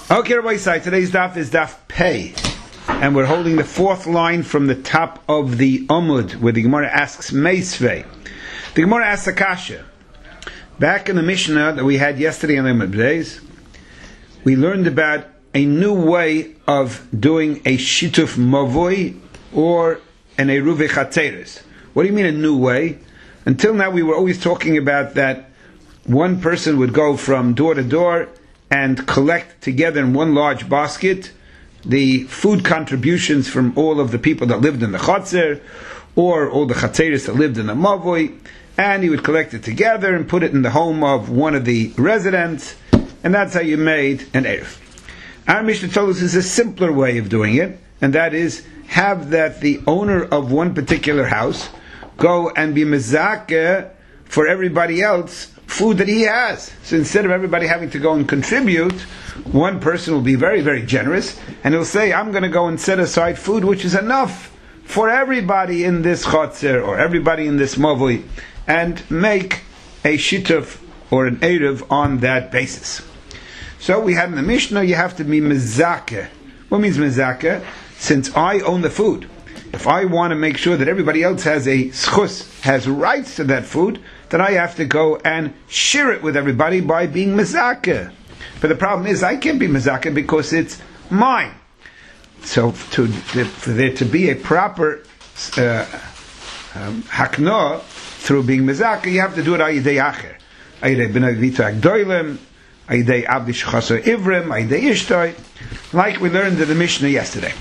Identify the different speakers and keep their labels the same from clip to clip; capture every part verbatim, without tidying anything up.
Speaker 1: Okay, Rabbi Yisai, today's daf is daf Pei, and we're holding the fourth line from the top of the Amud, where the Gemara asks Meisvei. The Gemara asks Akasha. Back in the Mishnah that we had yesterday on the Amud days, we learned about a new way of doing a shituf mavoi or an eruve chatzeres. What do you mean a new way? Until now we were always talking about that one person would go from door to door and collect together in one large basket the food contributions from all of the people that lived in the chatzer, or all the chatzeres that lived in the mavoi, and he would collect it together and put it in the home of one of the residents, and that's how you made an eruv. Our Mishnah told us is a simpler way of doing it, and that is have that the owner of one particular house go and be mezakeh for everybody else food that he has. So instead of everybody having to go and contribute, one person will be very, very generous, and he'll say, I'm going to go and set aside food which is enough for everybody in this chotzer, or everybody in this mavui, and make a shituf or an eruv on that basis. So we had in the Mishnah, you have to be mezakeh. What means mezakeh? Since I own the food, if I want to make sure that everybody else has a schus, has rights to that food, then I have to go and share it with everybody by being mezakeh. But the problem is, I can't be mezakeh because it's mine. So to, for there to be a proper uh, um, hakno through being mezakeh, you have to do it ayidei acher. Ayidei b'nai v'ita agdoilem, ayidei abdi shechasor ivrim, ayidei ishtoi, like we learned in the Mishnah yesterday.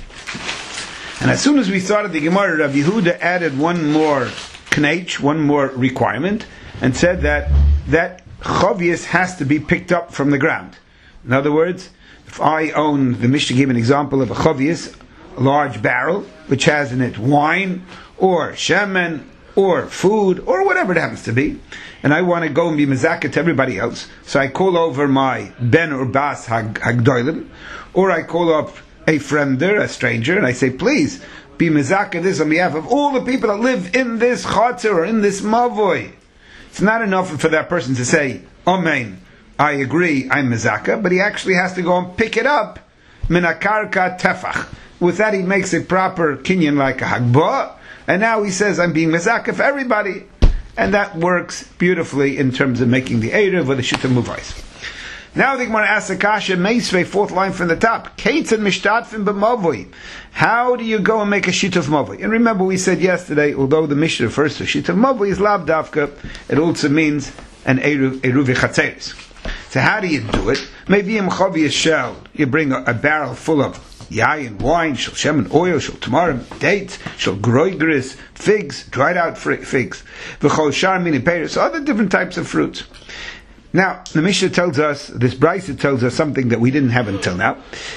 Speaker 1: And as soon as we started the Gemara, Rav Yehuda added one more knech, one more requirement, and said that that chavius has to be picked up from the ground. In other words, if I own, the Mishnah gave an example of a chavius, a large barrel, which has in it wine, or shemen, or food, or whatever it happens to be, and I want to go and be mezakeh to everybody else, so I call over my ben or bas hagdoilim, or I call up a friender, a stranger, and I say, please, be mezakeh this on behalf of all the people that live in this chatzer or in this mavoi. It's not enough for that person to say, Amen, I agree, I'm mezakeh, but he actually has to go and pick it up, min akarka tefach. With that he makes a proper kinyan like a hagbah, and now he says, I'm being mezakeh for everybody. And that works beautifully in terms of making the eruv or the shituf muvais. Now the Gemara asks Akasha Meisvei, fourth line from the top. Kates and mishtatfim b'mavoi. How do you go and make a shituf mavoi? And remember we said yesterday, although the Mishnah refers to shituf mavoi is lav dafka, it also means an eruv chatzeres. So how do you do it? Maybe in chavius shell, you bring a, a barrel full of yayin, wine, shel shemen, oil, shel tamarim, dates, shel groigris, figs, dried out figs, v'chol shar mini peiros, other different types of fruits. Now, the Mishnah tells us, this Brisa tells us something that we didn't have until now.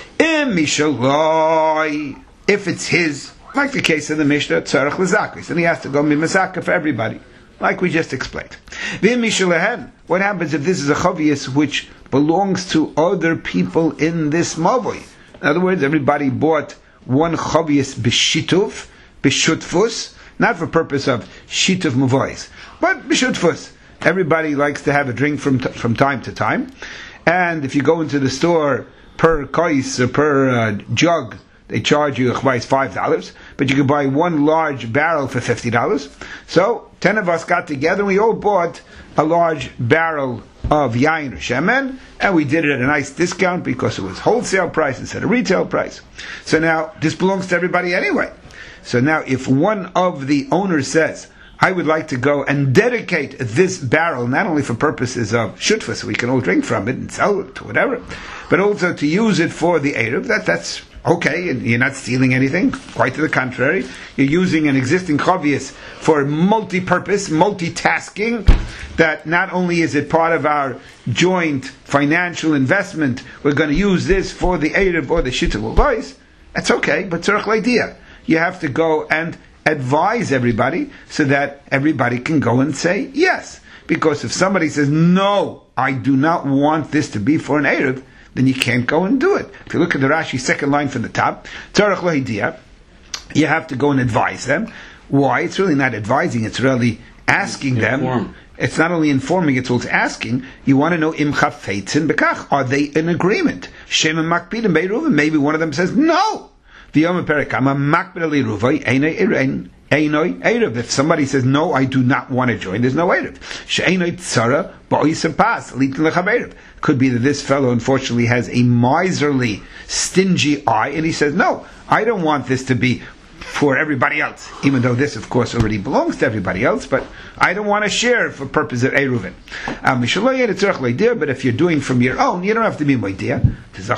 Speaker 1: If it's his, like the case of the Mishnah, tzarech l'zakris, and he has to go be mezakeh for everybody, like we just explained. What happens if this is a chavius which belongs to other people in this mavoi? In other words, everybody bought one chavius b'shituf, b'shutfus, not for purpose of shituf mavois, but b'shutfus. Everybody likes to have a drink from t- from time to time, and if you go into the store per kais or per uh, jug, they charge you five dollars, but you can buy one large barrel for fifty dollars. So ten of us got together and we all bought a large barrel of yain or shemen, and we did it at a nice discount because it was wholesale price instead of retail price. So now this belongs to everybody anyway. So now if one of the owners says, I would like to go and dedicate this barrel, not only for purposes of shutfa, so we can all drink from it and sell it to whatever, but also to use it for the eruv, that, that's okay, and you're not stealing anything, quite to the contrary. You're using an existing chavius for multi-purpose, multitasking, that not only is it part of our joint financial investment, we're going to use this for the eruv or the shittul voice, that's okay, but tzarech l'idea. You have to go and advise everybody so that everybody can go and say yes. Because if somebody says, no, I do not want this to be for an eruv, then you can't go and do it. If you look at the Rashi second line from the top, tzarech l'idea, you have to go and advise them. Why? It's really not advising, it's really asking them. Inform. It's not only informing, it's also asking. You want to know im chafetzin bekach. Are they in agreement? Shem and Makpidim Bei Reuven. Maybe one of them says no. V'yom Perek Ama Makpid Ali Ruvai Einoi Erein Einoi Erev. If somebody says no, I do not want to join, there's no Erev. She'einoi Tzara Ba'oisem Pas Litin Lechaberev. Could be that this fellow unfortunately has a miserly, stingy eye, and he says no, I don't want this to be for everybody else, even though this, of course, already belongs to everybody else, but I don't want to share for purpose of Eruvin. But if you're doing from your own, you don't have to be Moidiyah.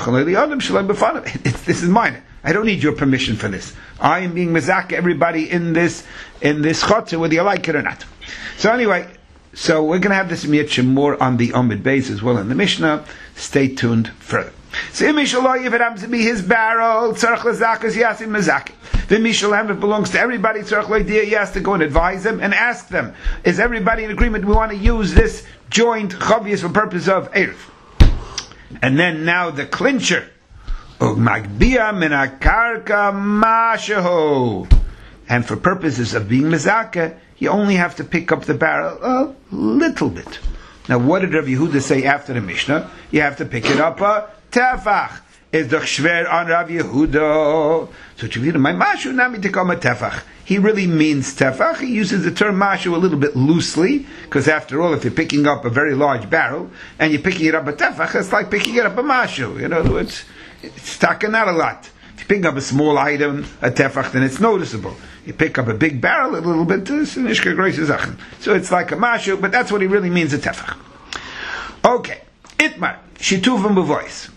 Speaker 1: This is mine. I don't need your permission for this. I am being Mezak everybody in this in this chotzer, whether you like it or not. So anyway, so we're going to have this Mitzvah more on the Omid base as well in the Mishnah. Stay tuned further. So if it happens to be his barrel, tzarech lezakas, yasim mezak. The mishalam, if it belongs to everybody, tzarech leidiyah, he has to go and advise them and ask them, is everybody in agreement we want to use this joint chavius for purpose of erev? And then now the clincher. Ugmagbia min hakarka mashaho. And for purposes of being mezaka, you only have to pick up the barrel a little bit. Now what did Rav Yehuda say after the Mishnah? You have to pick it up a tefach. Is doch schwer on Rav Yehuda. So Yehuda, my mashu nami tikam a tefach. He really means tefach. He uses the term mashu a little bit loosely, because after all, if you're picking up a very large barrel and you're picking it up a tefach, it's like picking it up a mashu. In other words, it's talking not a lot. If you pick up a small item, a tefach, then it's noticeable. You pick up a big barrel, a little bit, so it's like a mashu, but that's what he really means, a tefach. Okay, itmar shituvim b'vois.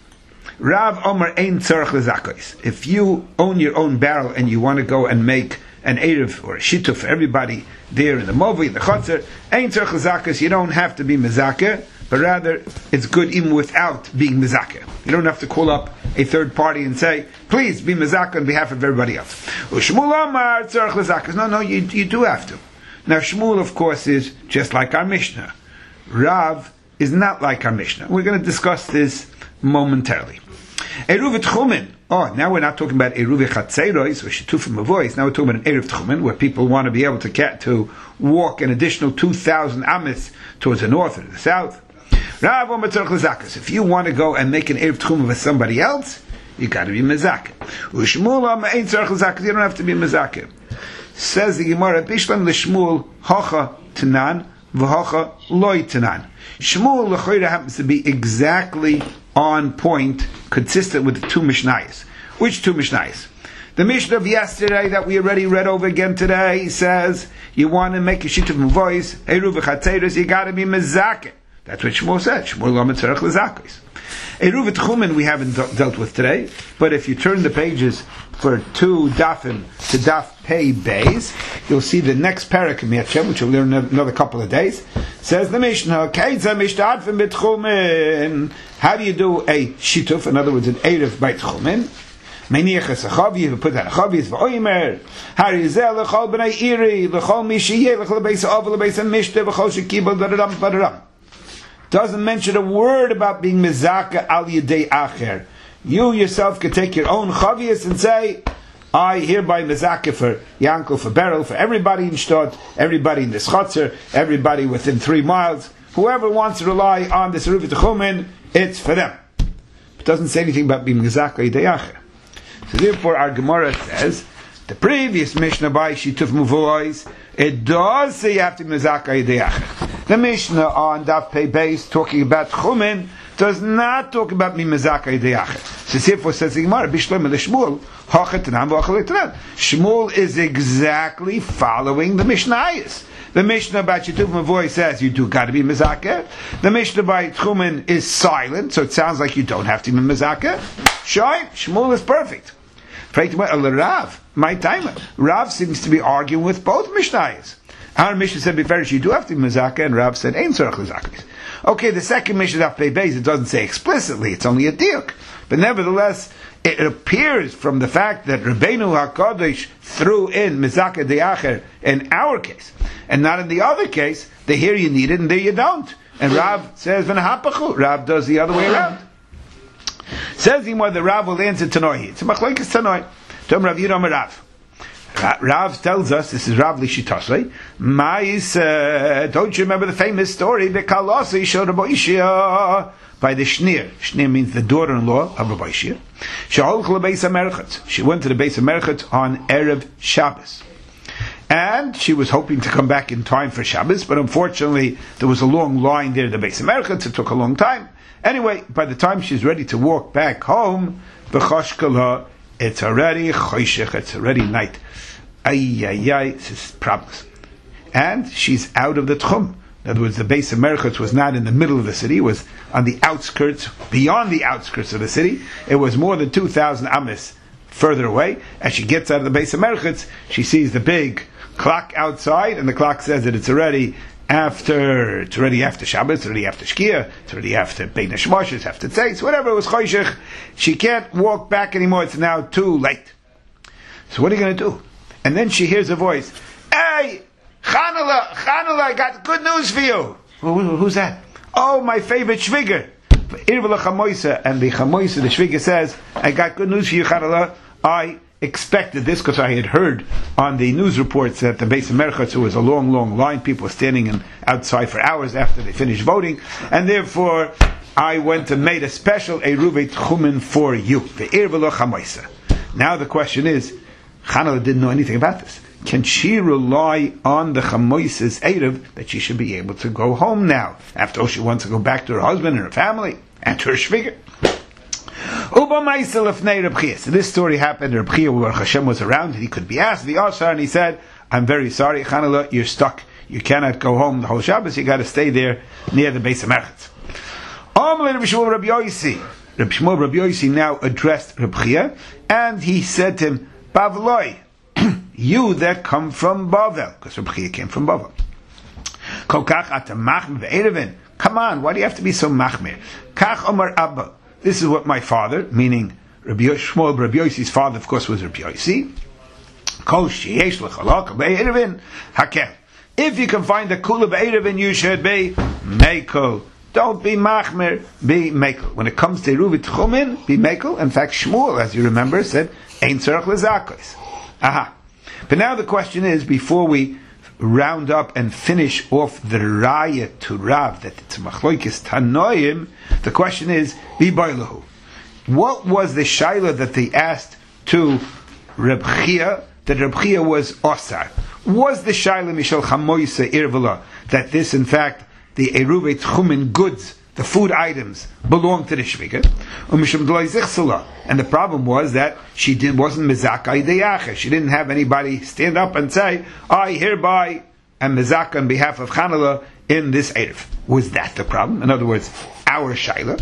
Speaker 1: Rav Omer ein tzarech lezakos. If you own your own barrel and you want to go and make an erev or a shituf for everybody there in the movi, the chotzer, ein tzarech lezakos. You don't have to be mezakeh, but rather it's good even without being mezakeh. You don't have to call up a third party and say, please be mezakeh on behalf of everybody else. Shmuel Omar tzarech lezakos. No, no, you you do have to. Now Shmuel, of course, is just like our Mishnah. Rav is not like our Mishnah. We're going to discuss this momentarily. Eruv Tchumen. Oh, now we're not talking about Eruv Chatzeiros or Shitufim Avois. Now we're talking about an Eruv Tchumen, where people want to be able to get to walk an additional two thousand amis towards the north or the south. Rav Omer tzarech lezakas. If you want to go and make an Eruv Tchumen with somebody else, you got to be mezakeh. U'Shmuel Omer ein tzarech lezakas. You don't have to be mezakeh. Says the Gemara, Bishlam l'Shmuel hacha tanan v'hacha loy tanan. Shmuel l'choyra happens to be exactly on point, consistent with the two Mishnayos. Which two Mishnayos? The Mishnah of yesterday that we already read over again today says, you want to make a shit of voice, Eruv v'chatzeiros, you got to be mezakeh. That's what Shmuel said. Shmuel lo mitzarech lezakos. Eruv Tchumen we haven't d- dealt with today, but if you turn the pages for two dafim to daf pei beis, you'll see the next parak in Miachem, which we'll learn another couple of days. Says the Mishnah, Keitza mishtadfim b'tchumen. How do you do a shituf? In other words, an erev by tchumen. Meiniach a chavi, you put that a chavi is v'oimer. Harizel l'chol b'nei iri, l'chol mishiyeh, l'chol beis av, l'beis mishte, l'chol shekibel, da-da-dam, da-da-dam. Doesn't mention a word about being mezaka al yedei acher. You yourself could take your own chavias and say, I hereby mezaka for Yankel, for Beryl, for everybody in Shtad, everybody in this chotzer, everybody within three miles. Whoever wants to rely on this Eruv Tchumen, it's for them. It doesn't say anything about being mezaka yedei acher. So therefore our Gemara says, the previous Mishnah by Shituf Muvois, it does say you have to be mezaka yedei acher. The Mishnah on Daf Pei Beis talking about Tchumen does not talk about mi mezaka yedei acher. So therefore says the Gemara, Bishlam l'Shmuel hachet tanan v'hachet tanan. Shmuel is exactly following the Mishnayos. The Mishnah about Shituf Mavoy says you do got to be mezaka. The Mishnah by Tchumen is silent, so it sounds like you don't have to be mezaka. Shoy, Shmuel is perfect. Rav, my timer. Rav seems to be arguing with both Mishnayos. Our Mishnah said before you do have to be mezaka, and Rav said ein tzarech lezakos. Okay, the second Mishnah of Pei Beis, it doesn't say explicitly; it's only a diuk. But nevertheless, it appears from the fact that Rabbeinu Hakadosh threw in mezaka de'acher in our case, and not in the other case. That here you need it, and there you don't. And Rav says v'nahapachu. Rav does the other way around. Says he more the Rav will answer Tanoi. It's a machlokes Tanoi. Tom Rav Yidom Rav. Rav tells us, this is Rav Lishitasei, Mais, uh, don't you remember the famous story, Bekalasi shel Rabbi Ishia, by the Shnir. Shnir means the daughter-in-law of Rabbi Ishia. She went to the Beis HaMerchet on Erev Shabbos. And she was hoping to come back in time for Shabbos, but unfortunately there was a long line there at the Beis HaMerchet, it took a long time. Anyway, by the time she's ready to walk back home, B'choshkala, it's already choshech, it's already night. Ay, ay, ay, this is problems. And she's out of the Tchum. In other words, the Beis HaMerchet was not in the middle of the city, it was on the outskirts, beyond the outskirts of the city. It was more than two thousand amas further away. As she gets out of the Beis HaMerchet, she sees the big clock outside, and the clock says that it's already after, it's already after Shabbos, it's already after Shkia, it's already after Bein HaShemosh, it's after Tzeitz, whatever, it was choshech. She can't walk back anymore, it's now too late. So what are you going to do? And then she hears a voice, hey, Chanala, Chanala, I got good news for you. Well, who's that? Oh, my favorite Shviger. Irvela Chamoisa, and the Chamoisa, the Shviger says, I got good news for you, Chanala. I expected this because I had heard on the news reports that the Beis HaMerchet, there was a long, long line, people were standing in, outside for hours after they finished voting, and therefore I went and made a special Eruvet Chumen for you. The Irvela Chamoisa. Now the question is, Chanala didn't know anything about this. Can she rely on the Chamoisa's Erev that she should be able to go home now? After all, she wants to go back to her husband and her family and to her shviger. So this story happened. Reb Chia, where Hashem was around, and he could be asked. The Asar, and he said, "I'm very sorry, Chanala, you're stuck. You cannot go home the whole Shabbos. You got to stay there near the Beis HaMerchet." Reb Shmuel Reb Yosi. Reb Shmuel Reb Yosi now addressed Reb Chia, and he said to him, Bavloi, you that come from Bavel, because Reb Chia came from Bavel. Come on, why do you have to be so machmir? Kach Omar Abba. This is what my father, meaning Rabbi Shmuel, Rabbi Yosi's father, of course, was Rabbi Yosi. If you can find the kula be'erevin, you should be mekel. Don't be machmir, be mekel. When it comes to Eruvit Chumin, be mekel. In fact, Shmuel, as you remember, said, Ein tzarech lezakos. Aha. But now the question is, before we round up and finish off the raya to Rav, that it's machloikis tanoim, the question is, Bibaylahu. What was the shaila that they asked to Reb Chia, that Reb Chia was osar? Was the shaila mishal chamoisa irvela, that this in fact, the eruvet chumin goods, the food items, belong to the shviga? And the problem was that she did, wasn't mezaka ideyacha. She didn't have anybody stand up and say, I hereby am mezaka on behalf of Chanala in this erev. Was that the problem? In other words, our shaila?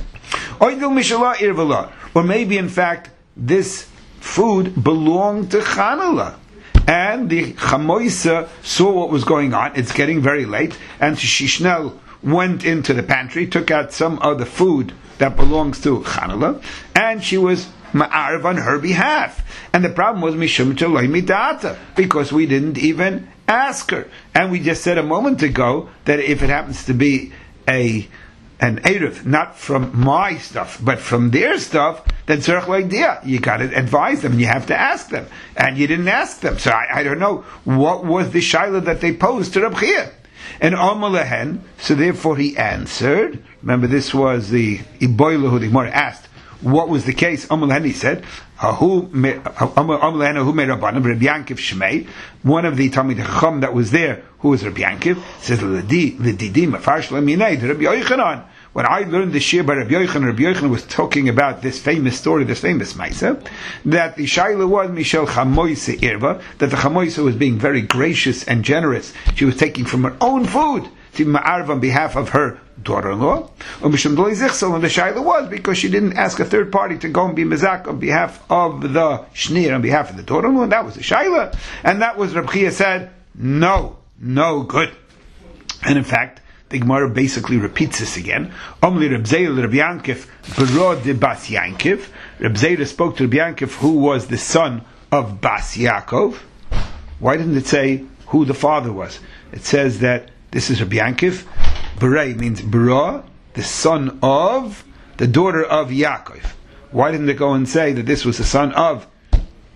Speaker 1: Or maybe in fact, this food belonged to Chanala. And the Chamoisa saw what was going on. It's getting very late. And Shishnel went into the pantry, took out some of the food that belongs to Chanala, and she was ma'arv on her behalf. And the problem was mishum chaloi midata, because we didn't even ask her. And we just said a moment ago that if it happens to be a an erev, not from my stuff, but from their stuff, then tzarech l'idea. You got to advise them, and you have to ask them. And you didn't ask them. So I, I don't know, what was the shaila that they posed to Reb Chia? And Amalehen, so therefore he answered. Remember, this was the Iboilah who the Gemara asked, what was the case? Amalehen, he said, Amalehen, who made Rabbanim, Rabbi Yankiv Shmei, one of the Talmid Chacham that was there, who was Rabbi Yankiv, says, L'didim, Afarsh Laminei, Rabbi Yochanan. When I learned the shir by Rabbi Yochanan, Rabbi Yochanan was talking about this famous story, this famous Maisa, that the Shaila was Mishel Chamoisa Irva, that the Chamoisa was being very gracious and generous. She was taking from her own food to Ma'arv on behalf of her daughter-in-law. And the Shaila was because she didn't ask a third party to go and be Mizak on behalf of the Shnir, on behalf of the daughter-in-law, and that was the Shaila. And that was Reb Chia said, no, no good. And in fact, the Gemara basically repeats this again. Omli Reb Zeir Reb Yankiv Bero de Bas Yankiv. Reb Zeir spoke to Reb Yankiv, who was the son of Bas Yaakov. Why didn't it say who the father was? It says that this is Reb Yankiv. Berei means Bera, the son of the daughter of Yaakov. Why didn't it go and say that this was the son of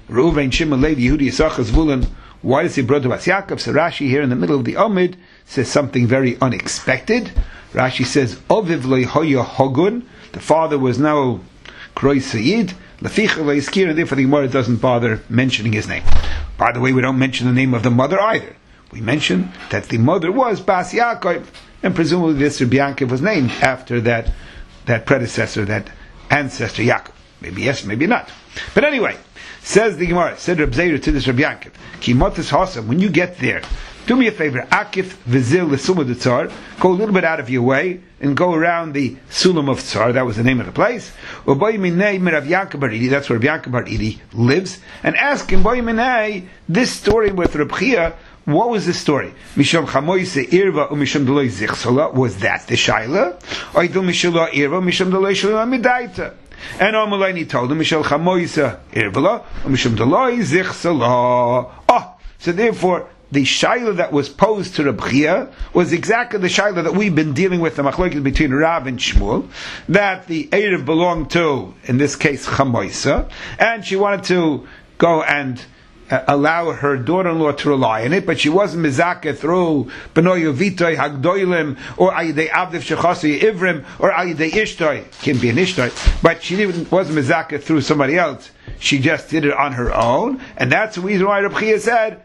Speaker 1: Reuven, Shimon, Levi, Yehudi, Yisachar, Zvulun. Why does he brought to Bas Yaakov? So Rashi here in the middle of the Amud says something very unexpected. Rashi says, Oviv lo hoya hogun. The father was now Kroi Sayid. Leficha lo yiskir, and therefore the Gemara doesn't bother mentioning his name. By the way, we don't mention the name of the mother either. We mention that the mother was Bas Yaakov, and presumably this Rabbi Yaakov was named after that, that predecessor, that ancestor Yaakov. Maybe yes, maybe not. But anyway, says the Gemara, said Reb Zeir to this Rabbi Yaakov, Ki motis hasam, when you get there, do me a favor, akif v'zil l'sumad tzar, go a little bit out of your way, and go around the Sulam of Tsar, that was the name of the place, Uboy minei merav Yaakov bar Idi, that's where Rav Yaakov bar Idi lives, and ask him, Boy minei, this story with Reb Chia, what was the story? Misham chamoise irva umisham deloi zichsola, was that the shaila? Oidul mishalo irva umisham deloi shalila midaita. And Amalani told him, Mishal chamoise irvala umisham deloi zichsola. Oh, so therefore, the shaila that was posed to Reb Chia was exactly the shaila that we've been dealing with, the machlokes between Rav and Shmuel, that the Erev belonged to, in this case, chamoise, and she wanted to go and Uh, allow her daughter-in-law to rely on it, but she wasn't mizakeh through benoy vitoy hagdoilim or ayidei avdiv shechasi ivrim or ayidei ishtoy. Can be an ishtoy, but she didn't, wasn't mizakeh through somebody else. She just did it on her own, and that's the reason why Reb Chia said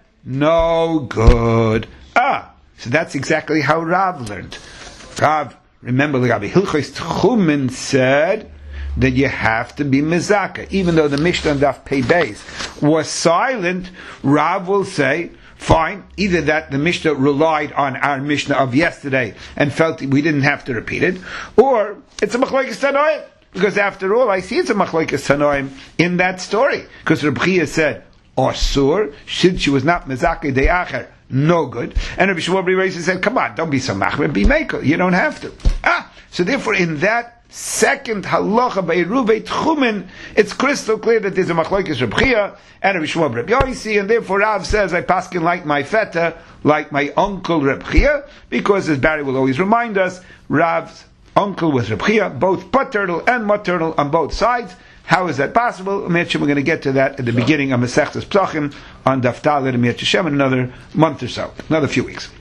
Speaker 1: no good. Ah, so that's exactly how Rav learned. Rav, remember, Rabbi Hilchos Tchumen said that you have to be mizakeh. Even though the Mishnah Daf Pei Beis was silent, Rav will say, fine, either that the Mishnah relied on our Mishnah of yesterday and felt we didn't have to repeat it, or it's a machlokes tanoim, because after all, I see it's a machlokes tanoim in that story, because Reb Chia said, Osur, since she was not mizakeh de'acher, no good. And Rabbi Shmuel Bar Yosi said, come on, don't be so machmer, be maker, you don't have to. Ah, so therefore in that second halacha by Ruvei Tchumen, it's crystal clear that there's a machlokes Reb Chia and Rabbi Shmuel Bar Yosi, and therefore Rav says, I paskin like my feta, like my uncle Reb Chia, because as Barry will always remind us, Rav's uncle was Reb Chia, both paternal and maternal on both sides. How is that possible? We're going to get to that at the beginning of Masechtas Psachim on Daf Daled and Mir Hashem in another month or so, another few weeks.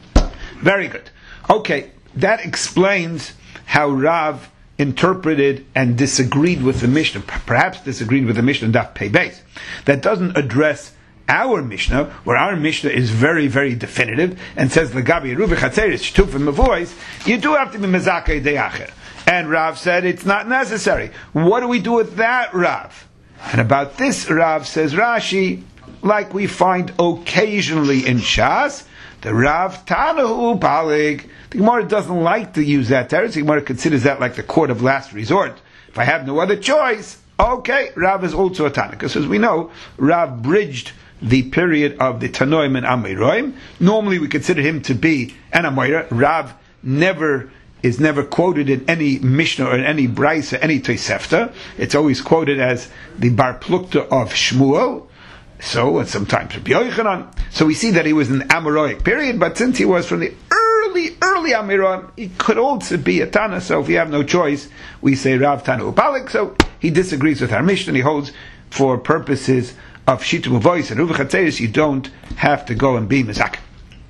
Speaker 1: Very good. Okay, that explains how Rav interpreted and disagreed with the Mishnah, perhaps disagreed with the Mishnah Daf Pei Beis. That doesn't address our Mishnah, where our Mishnah is very, very definitive and says L'gabi Ruvi Chatzeris Shtufim Mavois, you do have to be Mezakei De'acher. And Rav said it's not necessary. What do we do with that, Rav? And about this, Rav says Rashi, like we find occasionally in Shas, the Rav Tanahu Palig. The Gemara doesn't like to use that term. The Gemara considers that like the court of last resort. If I have no other choice, okay, Rav is also a Tana. Because as we know, Rav bridged the period of the Tanoim and Amoraim. Normally we consider him to be an Amoira. Rav never is never quoted in any Mishnah or in any Braisa, any Tosefta. It's always quoted as the Bar Plukta of Shmuel. So, and sometimes Rabbi Yochanan. So we see that he was in the Amoraic period, but since he was from the early, early Amoraim, he could also be a Tana. So if you have no choice, we say Rav Tana Upalik. So he disagrees with our Mishnah. He holds for purposes of Shitum Voice and Ruvi Chatzeris, you don't have to go and be Mezakeh.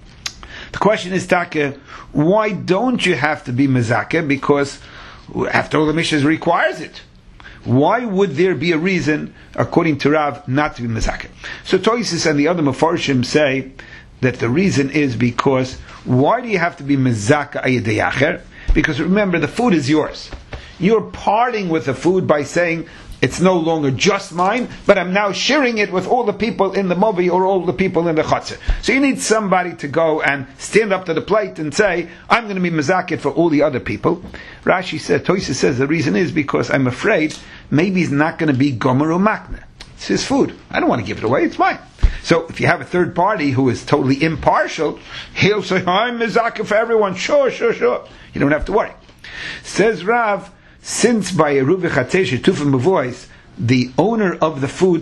Speaker 1: The question is, Taka, why don't you have to be Mezakeh? Because after all, the Mishnah requires it. Why would there be a reason, according to Rav, not to be Mezakeh? So Toisis and the other Mefarshim say that the reason is because why do you have to be Mezakeh Ayedei Acher? Because remember, the food is yours. You're parting with the food by saying, it's no longer just mine, but I'm now sharing it with all the people in the Mobi or all the people in the Chatzah. So you need somebody to go and stand up to the plate and say, I'm going to be Mezakeh for all the other people. Rashi says, Toisa says the reason is because I'm afraid maybe he's not going to be Gomer or Makna. It's his food. I don't want to give it away, it's mine. So if you have a third party who is totally impartial, he'll say, I'm Mezakeh for everyone. Sure, sure, sure. You don't have to worry. Says Rav, since by a Ruvi Chatzesh Tufim Mavois, the owner of the food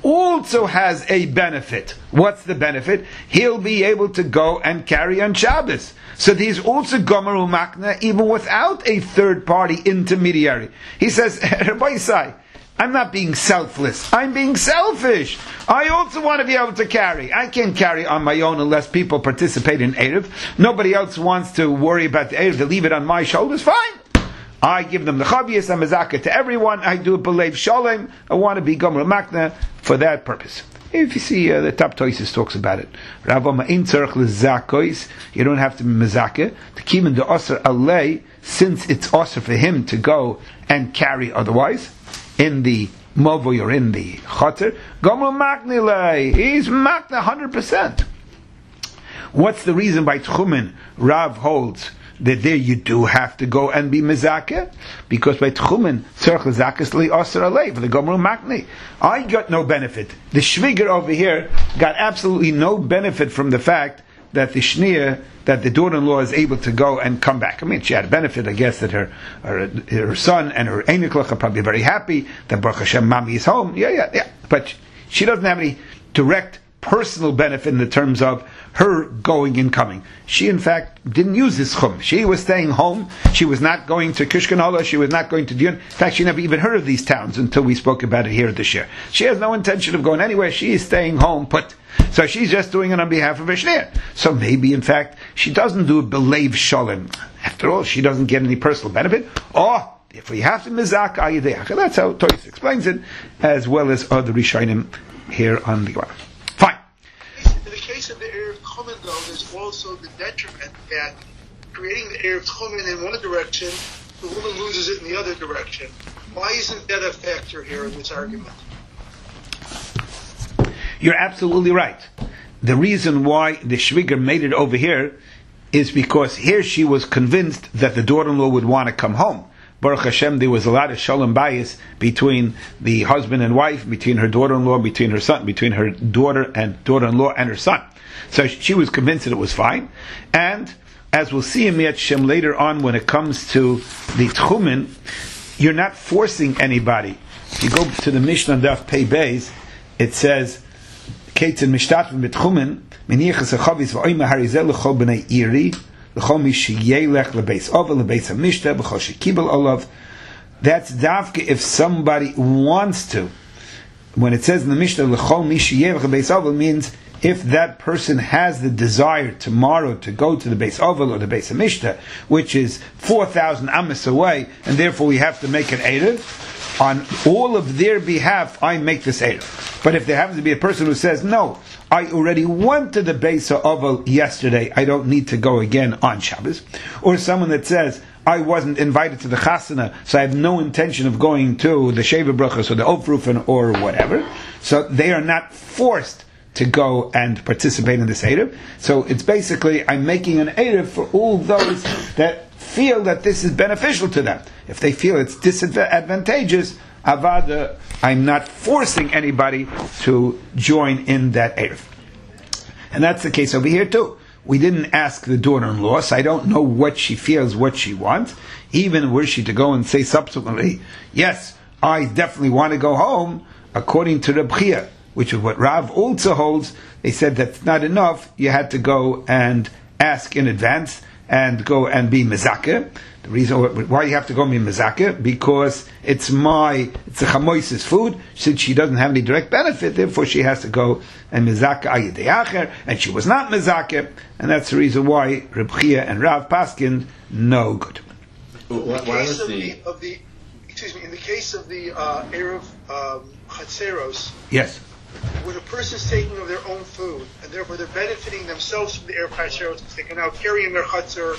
Speaker 1: also has a benefit. What's the benefit? He'll be able to go and carry on Shabbos. So he's also Gomer Umakna even without a third party intermediary. He says, Rabbi Isai, I'm not being selfless. I'm being selfish. I also want to be able to carry. I can't carry on my own unless people participate in Erev. Nobody else wants to worry about the Erev. They leave it on my shoulders. Fine. I give them the Chavias and Mazaka to everyone. I do a Belev Shalom. I want to be Gomer Makna for that purpose. If you see, uh, the Top Toises talks about it. Rava Ma'in Tzarech L'Zakois. You don't have to be Mazaka. To keep in the Osir Alei, since it's Osir for him to go and carry otherwise, in the Movoy or in the Choter, Gomer Makna Lei. He's Makna one hundred percent. What's the reason by Tchumen Rav holds that there you do have to go and be mezakeh? Because by Tchumen, tzarech lezakas li aser alei, for the Gomer Makni. I got no benefit. The Shviger over here got absolutely no benefit from the fact that the Shnia, that the daughter-in-law is able to go and come back. I mean, she had a benefit, I guess, that her her, her son and her Einiklach are probably very happy that Baruch Hashem Mami is home. Yeah, yeah, yeah. But she doesn't have any direct personal benefit in the terms of her going and coming. She, in fact, didn't use this chum. She was staying home. She was not going to Kishkanola. She was not going to Dion. In fact, she never even heard of these towns until we spoke about it here this year. She has no intention of going anywhere. She is staying home put. So she's just doing it on behalf of her shnir. So maybe, in fact, she doesn't do a belev shalom. After all, she doesn't get any personal benefit. Or, if we have to mizak ayideach. That's how Toys explains it, as well as other Rishonim here on the Gemara.
Speaker 2: In the case of the Erev Tchumen, though, there's also the detriment that creating the Erev Tchumen in one direction, the woman loses it in the other direction. Why isn't that a factor here in this argument?
Speaker 1: You're absolutely right. The reason why the Shviger made it over here is because here she was convinced that the daughter-in-law would want to come home. Baruch Hashem, there was a lot of shalom bias between the husband and wife, between her daughter-in-law, between her son, between her daughter and daughter-in-law and her son. So she was convinced that it was fine. And as we'll see in Miyat Shem later on, when it comes to the Tchumen, you're not forcing anybody. If you go to the Mishnah Daf Pei Beis, it says, Keitzin Mishtatven B'Tchumen, Meniachas HaChavis V'Oyma Harizel L'Chol B'nei Iri, that's davka if somebody wants to. When it says in the Mishnah, means if that person has the desire tomorrow to go to the Beis Ovel or the Beis Hamishta, which is four thousand amas away, and therefore we have to make an Erev, on all of their behalf, I make this Erev. But if there happens to be a person who says, no, I already went to the Beis Ovel yesterday, I don't need to go again on Shabbos. Or someone that says, I wasn't invited to the Chasana, so I have no intention of going to the Sheva Brachos or the Ofrufen or whatever. So they are not forced to go and participate in this Erev. So it's basically, I'm making an Erev for all those that feel that this is beneficial to them. If they feel it's disadvantageous, Avada, I'm not forcing anybody to join in that Erev. And that's the case over here too. We didn't ask the daughter-in-law, so I don't know what she feels, what she wants. Even were she to go and say subsequently, yes, I definitely want to go home, according to Reb Chia, which is what Rav also holds, they said that's not enough, you had to go and ask in advance, and go and be mezakeh. The reason why you have to go and be mezakeh, because it's my, it's a chamoises food, since she doesn't have any direct benefit, therefore she has to go and mezakeh ayidei acher, and she was not mezakeh, and that's the reason why Reb Chia and Rav Paskin no good.
Speaker 2: In the case of the, of the, excuse me, in the case of the uh, Erev um, Chatzeros,
Speaker 1: yes,
Speaker 2: when a person's taking of their own food, and therefore they're benefiting themselves from the Erev Chatzeros, because they can now carry in their Chatzer,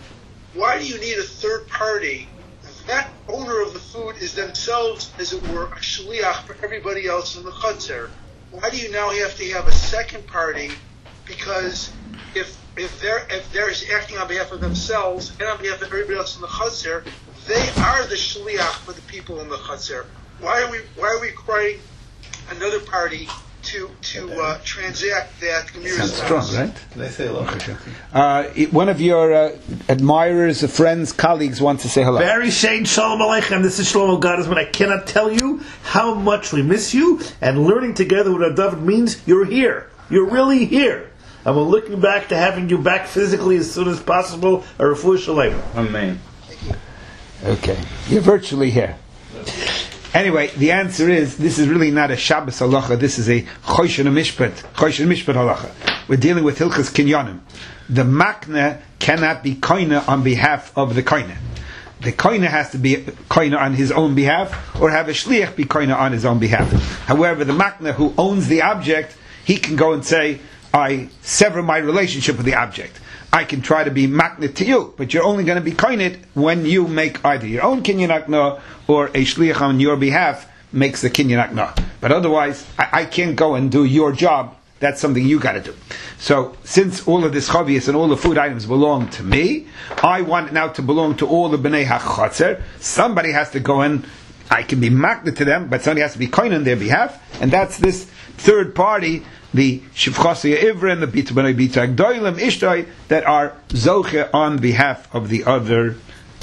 Speaker 2: why do you need a third party? That owner of the food is themselves, as it were, a shliach for everybody else in the Chatzer. Why do you now have to have a second party? Because if if they're if they're acting on behalf of themselves and on behalf of everybody else in the Chatzer, they are the shliach for the people in the Chatzer. Why are we why are we requiring another party to to uh, transact that Gemira's
Speaker 1: Sounds strong,
Speaker 2: house.
Speaker 1: right?
Speaker 3: They say hello.
Speaker 1: Uh, it- one of your uh, admirers, friends, colleagues wants to say hello.
Speaker 3: Barry Shane, Shalom Aleichem. This is Shlomo Gottesman. I cannot tell you how much we miss you, and learning together what David means. You're here. You're really here. And we're looking back to having you back physically as soon as possible. A refuah shalem.
Speaker 4: Amen.
Speaker 1: Okay, you're virtually here. Anyway, the answer is, this is really not a Shabbos halacha, this is a Choshen Mishpat, Choshen Mishpat halacha. We're dealing with Hilchas Kinyanim. The makna cannot be koine on behalf of the koine. The koine has to be koine on his own behalf, or have a shliach be koine on his own behalf. However, the makna who owns the object, he can go and say, I sever my relationship with the object. I can try to be makna to you, but you're only going to be koinit when you make either your own kinyan akna or a shliach on your behalf makes the kinyan akna. But otherwise, I, I can't go and do your job. That's something you got to do. So, since all of this chavius and all the food items belong to me, I want it now to belong to all the bnei hachotzer. Somebody has to go and I can be makna to them, but somebody has to be koin on their behalf, and that's this third party, the Shivchasei Ivra and the Bita B'nai Bita Gdoilim Ishtoi, that are Zoche on behalf of the other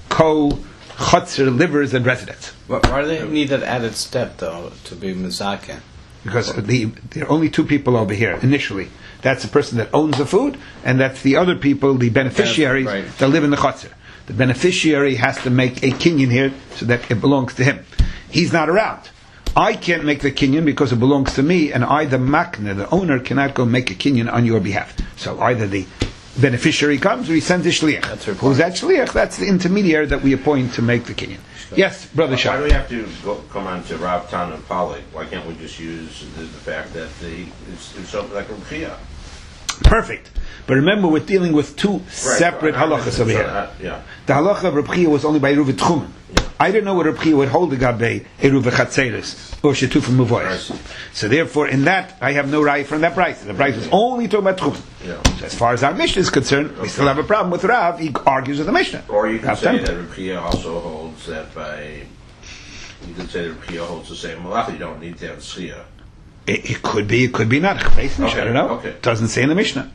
Speaker 1: co-Chotzer livers and residents.
Speaker 4: But why do they need that added step, though, to be Mizakeh?
Speaker 1: Because the, there are only two people over here, initially. That's the person that owns the food, and that's the other people, the beneficiaries,
Speaker 4: Right.
Speaker 1: that live in the Chotzer. The beneficiary has to make a kinyan here so that it belongs to him. He's not around. I can't make the kinyan because it belongs to me, and I, the makna, the owner, cannot go make a kinyan on your behalf. So either the beneficiary comes or he sends a shliach.
Speaker 4: That's her
Speaker 1: Who's that shliach? That's the intermediary that we appoint to make the kinyan. Yes, Brother
Speaker 5: Why
Speaker 1: Shah.
Speaker 5: do we have to go, come on to Rav Tan and Poly? Why can't we just use the, the fact that the, it's, it's something like a Ruchia?
Speaker 1: Perfect. But remember, we're dealing with two separate halachas over here.
Speaker 5: Uh, yeah.
Speaker 1: The halacha of Reb Chia was only by Eruv Tchumen.
Speaker 5: Yeah.
Speaker 1: I didn't know what Reb Chia would hold the gabe Eruv Chatzeres or Shetufim Muvoyes. So therefore, in that, I have no right from that price. The price was only talking about Tchumen.
Speaker 5: Yeah.
Speaker 1: So as far as our Mishnah is concerned, we still have a problem with Rav. He argues with the Mishnah.
Speaker 5: Or you can
Speaker 1: Rav
Speaker 5: say
Speaker 1: Tan.
Speaker 5: that Reb Chia also holds that by. You can say that Reb Chia holds the same malacha. You don't need to have Tzia.
Speaker 1: It, it could be, it could be not. I
Speaker 5: Okay,
Speaker 1: don't know.
Speaker 5: okay.
Speaker 1: It doesn't say in the Mishnah.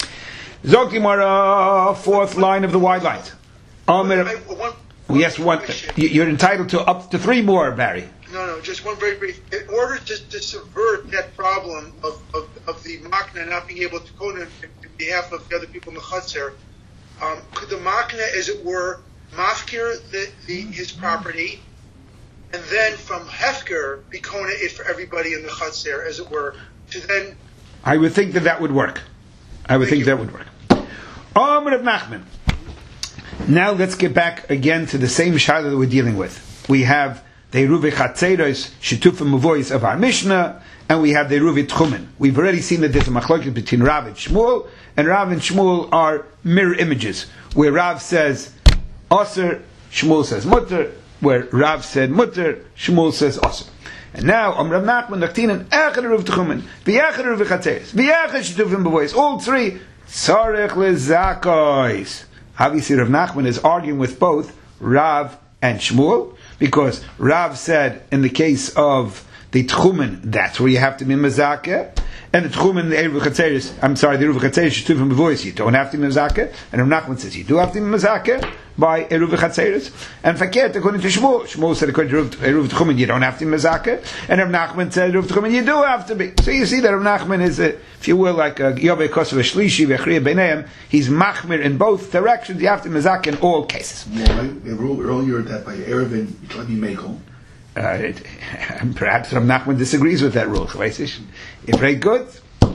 Speaker 1: Zok Gemara, fourth line of the wide lines. Amir,
Speaker 2: I- one-
Speaker 1: yes, one.
Speaker 2: question.
Speaker 1: you- You're entitled to up to three more, Barry.
Speaker 2: No, no, just one very brief. In order to, to subvert that problem of, of, of the Makna not being able to code in, in behalf of the other people in the Chutzner, um, could the Makna, as it were, mafkir the, the, his property, and then from Hefker be kona it for everybody in the Chutzner, as it were, to then...
Speaker 1: I would think that that would work. I would think that would work. Amr of Nachman. Now let's get back again to the same shaila that we're dealing with. We have the Eruv Chatzeros Shetufim Muvois of our Mishnah, and we have the Eruv Tchumen. We've already seen that there's a machlokes between Rav and Shmuel, and Rav and Shmuel are mirror images, where Rav says Aser, Shmuel says Mutter, where Rav said Mutter, Shmuel says Aser. And now, Amr of Nachman, Nachtinan, Echad Eruv Tchumen, V'yachad Eruv Chatzeros, V'yachad Shetufim Muvois, all three, Sarech Lezakois. Obviously, Rav Nachman is arguing with both Rav and Shmuel, because Rav said in the case of the Tchumen, that's where you have to be Mezakeh, and the Tchumen, the Eruv Chatzeros, I'm sorry, the Eruv Chatzeros, Shetufim Muvois, you don't have to be Mezakeh, and Rav Nachman says you do have to be Mezakeh by Eruv Chatzeros, and Faket, according to Shmuel, Shmuel said according to Eruv Tchumen, you don't have to be Mezakeh, and Rav Nachman said Eruv Tchumen, you do have to be. So you see that Rav Nachman is, a, if you will, like a Yobei Kosev Shlishi, Vechriya Beineim, he's machmir in both directions, you have to be Mezakeh in all cases.
Speaker 6: Well, I ruled earlier that by Erevin, you can't be Mekel.
Speaker 1: Uh, it, perhaps Rav Nachman disagrees with that rule. Very good.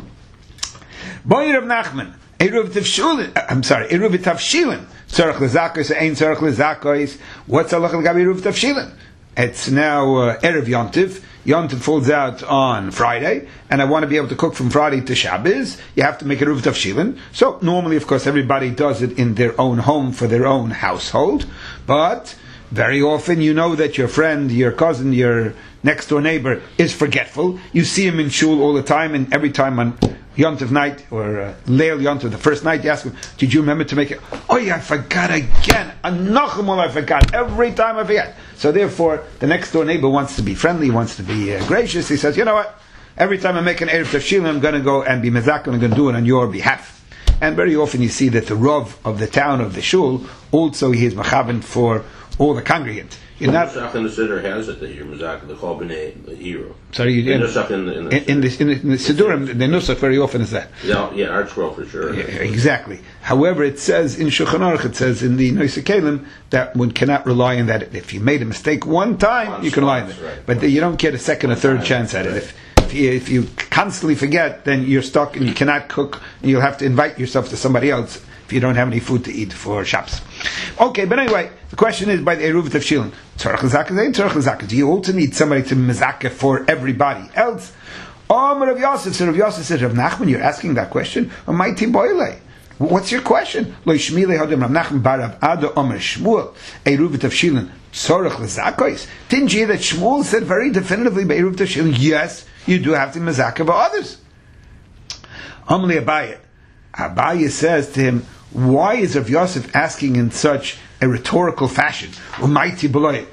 Speaker 1: Boy Rav Nachman, Eruv Tavshilin. I'm sorry, Eruv Tavshilin. Tzarech lezakos, ein tzarech lezakos. What's halacha l'gabi Eruv Tavshilin? It's now uh, Erev Yontiv. Yontiv falls out on Friday, and I want to be able to cook from Friday to Shabbos. You have to make a Eruv Tavshilin. So normally, of course, everybody does it in their own home for their own household, but very often you know that your friend, your cousin, your next door neighbor is forgetful. You see him in shul all the time, and every time on Yontiv night or uh, Leil Yontiv, the first night, you ask him, "Did you remember to make it?" "Oh yeah, I forgot again. Anochamol, I forgot. Every time I forget." So therefore, the next door neighbor wants to be friendly, wants to be uh, gracious. He says, "You know what? every time I make an Erev Tavshilin, I'm going to go and be Mezak, and I'm going to do it on your behalf. And very often you see that the Rav of the town of the Shul, also he is Mechavan for all the congregant. You're not.
Speaker 5: The Nusach in the Siddur has it that you're Mezak, the Chol B'nai, the hero.
Speaker 1: Sorry, you
Speaker 5: The
Speaker 1: didn't.
Speaker 5: Nusach in the, in the,
Speaker 1: In, in, the, in, the, in the Siddurim, the Nusach very often is that.
Speaker 5: Yeah, yeah, Art Scroll for sure.
Speaker 1: Yeah, exactly. However, it says in Shulchan Aruch, it says in the Noisei Kelim that one cannot rely on that. If you made a mistake one time,
Speaker 5: Once,
Speaker 1: you can rely on
Speaker 5: once,
Speaker 1: it,
Speaker 5: right.
Speaker 1: but you don't get a second or third
Speaker 5: Right,
Speaker 1: chance at it.
Speaker 5: right.
Speaker 1: If, if you, if you constantly forget, then you're stuck and you cannot cook, and you'll have to invite yourself to somebody else if you don't have any food to eat for Shabbos. Okay, but anyway, the question is by the Eruv Tavshilin. Tzarech l'zaka, ain't tzarech l'zaka. Do you also need somebody to mezaka for everybody else? Oh, Rav Yosef, so Rav Yosef said, Rav Nachman, you're asking that question? Oh, mighty boile. What's your question? Lo Shmilei Hadam Rav Nachman bar Rav Ada Omer Shmuel Eruv Tavshilin Tzarech l'zakos. Didn't you hear that Shmuel said very definitively by Eruv Tavshilin? Yes, you do have to mezaka for others. Amli Abaye. Abaye says to him, why is Rav Yosef asking in such a rhetorical fashion? Didn't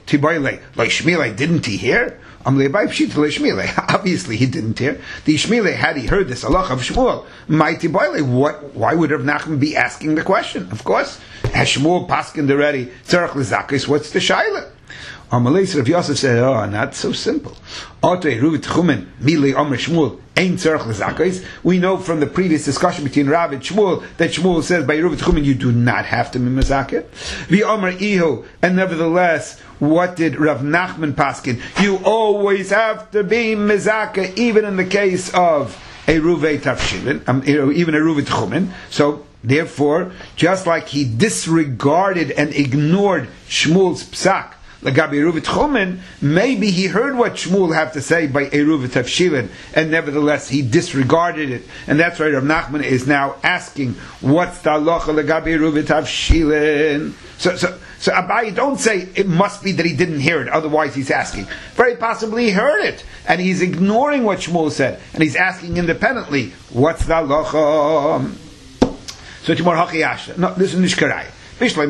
Speaker 1: he hear? Obviously he didn't hear. The Ishmael, had he heard this Allah of Shmuel, what, why would Rav Nachman be asking the question? Of course, has Shmuel paskined already, Tzarech l'zakos, what's the shaila? Amalei Rav Yosef said, oh, not so simple. We know from the previous discussion between Rav and Shmuel that Shmuel says by Eruv Tchumen you do not have to be mezakeh. V'omer ihu, and nevertheless, what did Rav Nachman paskin? You always have to be mezakeh, even in the case of Eruv Tavshilin, um, even Eruv Tchumen. So therefore, just like he disregarded and ignored Shmuel's psak, Lagabi Eruv Tchumen, maybe he heard what Shmuel had to say by Eruv Tavshilin, and nevertheless he disregarded it. And that's why Rav Nachman is now asking, what's the halacha Lagabi Eruv Tavshilin? So, so, so Abaye, don't say it must be that he didn't hear it, otherwise he's asking. Very possibly he heard it, and he's ignoring what Shmuel said, and he's asking independently, what's the halacha? So it's more hachiyasha. No, this is nishkarai. I understand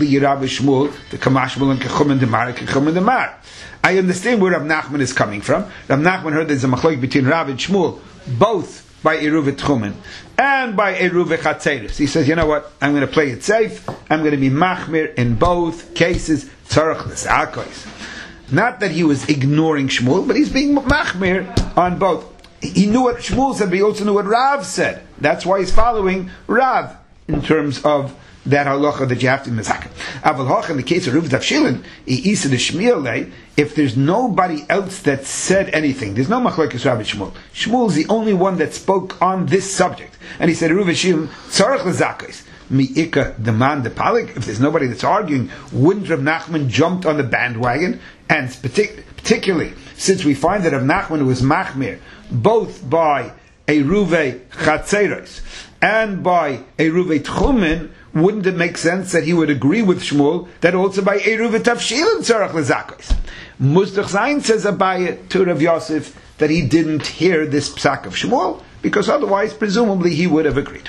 Speaker 1: where Rav Nachman is coming from. Rav Nachman heard there's a machlok between Rav and Shmuel, both by Eruv Tchumen and by Eruv Chatzeres. He says, you know what, I'm going to play it safe, I'm going to be machmir in both cases, tzarech l'zakos. Not that he was ignoring Shmuel, but he's being machmir on both. He knew what Shmuel said, but he also knew what Rav said. That's why he's following Rav in terms of that halacha that you have to mezakeh. Aval hach, in the case of Eruv Tavshilin, isa the Shmuel, if there's nobody else that said anything, there's no machlokes Rav and Shmuel. Shmuel is the only one that spoke on this subject, and he said Eruv Tavshilin tzarech l'zakos. Mi'ika demand the palik. If there's nobody that's arguing, wouldn't Rav Nachman jumped on the bandwagon? And partic- particularly since we find that Rav Nachman was machmir both by Eruv Chatzeres and by Eruv Tchumen, wouldn't it make sense that he would agree with Shmuel that also by Eruv Tavshilin tzarech l'zakos? Muzdach Zayin says Abaye to Rav Yosef that he didn't hear this psak of Shmuel, because otherwise, presumably, he would have agreed.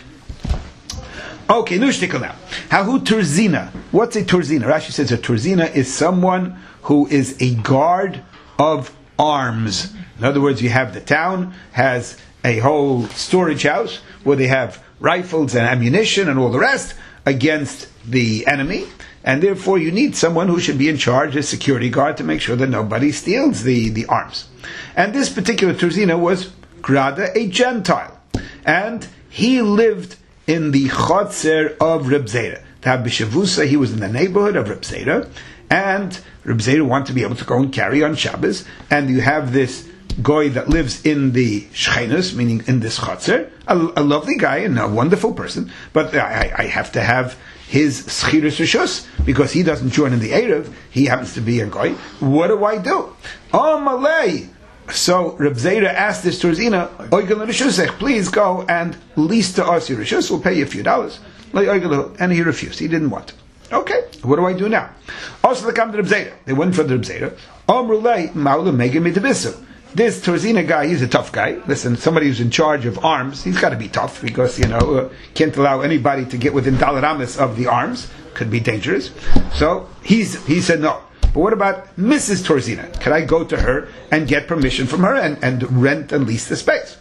Speaker 1: Okay, nushtikal now. Hahu turzina. What's a turzina? Rashi says a turzina is someone who is a guard of arms. In other words, you have the town has a whole storage house where they have rifles and ammunition and all the rest against the enemy, and therefore you need someone who should be in charge as security guard to make sure that nobody steals the, the arms. And this particular turzina was Grada, a Gentile, and he lived in the Chotzer of Reb Zera. B'Shavusa, he was in the neighborhood of Reb Zera, and Reb Zera wanted to be able to go and carry on Shabbos, and you have this goy that lives in the Shchenos, meaning in this Chotzer, a, a lovely guy and a wonderful person, but I, I have to have his Schirus Rishus, because he doesn't join in the Erev, he happens to be a goy. What do I do? Oh, Malay! So Reb Zera asked this Turzina, please go and lease to us your Rishus, we'll pay you a few dollars. And he refused, he didn't want it. Okay, what do I do now? Also, they come to Reb Zera. They went for the Reb Zera. Omrulay, Maula Megan Midabisu. This Turzina guy, he's a tough guy. Listen, somebody who's in charge of arms, he's got to be tough, because, you know, uh, can't allow anybody to get within Dalaramis of the arms. Could be dangerous. So, he's, he said no. But what about Missus Torzina? Can I go to her and get permission from her and, and rent and lease the space?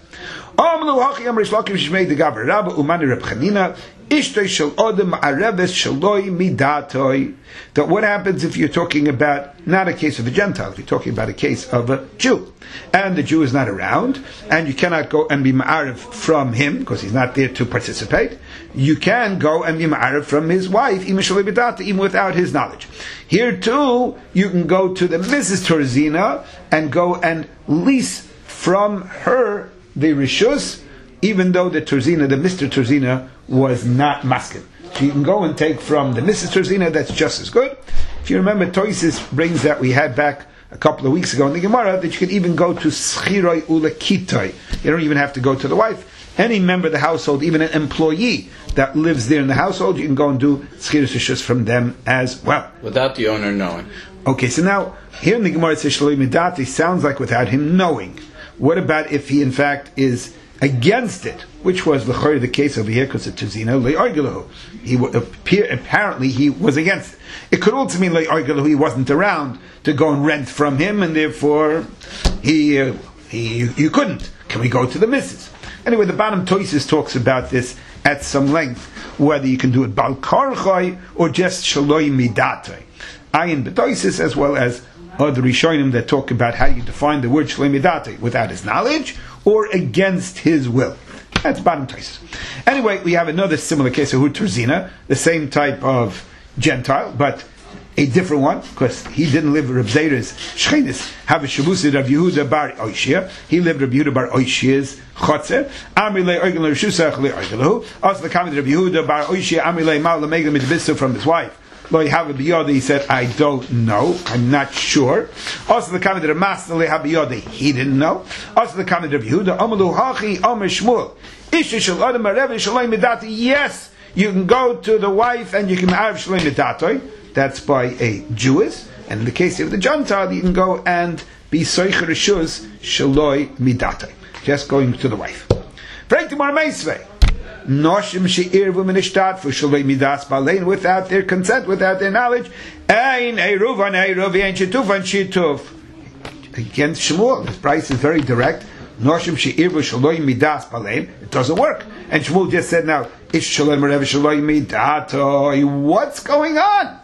Speaker 1: That what happens if you're talking about not a case of a Gentile, if you're talking about a case of a Jew, and the Jew is not around, and you cannot go and be ma'ariv from him because he's not there to participate. You can go and be ma'ariv from his wife, even without his knowledge. Here too, you can go to the Missus Torzina and go and lease from her the rishus, even though the Torzina, the Mister Torzina, was not maskin. So you can go and take from the Missus Torzina, that's just as good. If you remember, Toisis brings that we had back a couple of weeks ago in the Gemara, that you can even go to schiroi ulekitoi. You don't even have to go to the wife. Any member of the household, even an employee that lives there in the household, you can go and do schirus rishus from them as well.
Speaker 4: Without the owner knowing.
Speaker 1: Okay, so now, here in the Gemara it says shaloi midati, sounds like without him knowing. What about if he in fact is against it, which was the the case over here, because it's Tuzina le'argelahu. He appear, apparently he was against it. It could also mean le'argelahu, he wasn't around to go and rent from him, and therefore he uh, he you couldn't. Can we go to the missus? Anyway, the bottom Toises talks about this at some length, whether you can do it bal karchai or just shaloi midatoi. Ayin b'toises, as well as other Rishonim that talk about how you define the word shaloi midatoi, without his knowledge or against his will. That's bottom Toises. Anyway, we have another similar case of Hu Terzina, the same type of Gentile, but a different one, because he didn't live Reb Zera's Shchenis, have a Shavusid of Yehuda bar Oishia. He lived Reb Yehuda bar Oishia's Chotzer. Amri le Oigel Rishusach le Oigelahu. Also the comment of Yehuda bar Oishia, Amri le Mal Lemegel Mitbisu from his wife. Lo Yehav Biyode, he said, I don't know, I'm not sure. Also the comment of Masna le Habiyode, he didn't know. Also the comment of Yehuda, Amalu Hachi Omer Shmuel. Isha Shal Adam Arev Shaloi Midati. Yes, you can go to the wife and you can have Shaloi Midati. That's by a Jewess, and in the case of the Gentile, you can go and be Soicher Rishus Shaloi Midate, just going to the wife. Noshim she'irvu minishtat for Shaloi Midas Balein, without their consent, without their knowledge. Ein Eruv an Eruv, ein Shituf an Shituf. Against Shmuel, this price is very direct. Noshim she'irvu Shaloi Midas Balein. It doesn't work. And Shmuel just said, now, Ish Shaloi Merev Shaloi Midatoi. What's going on?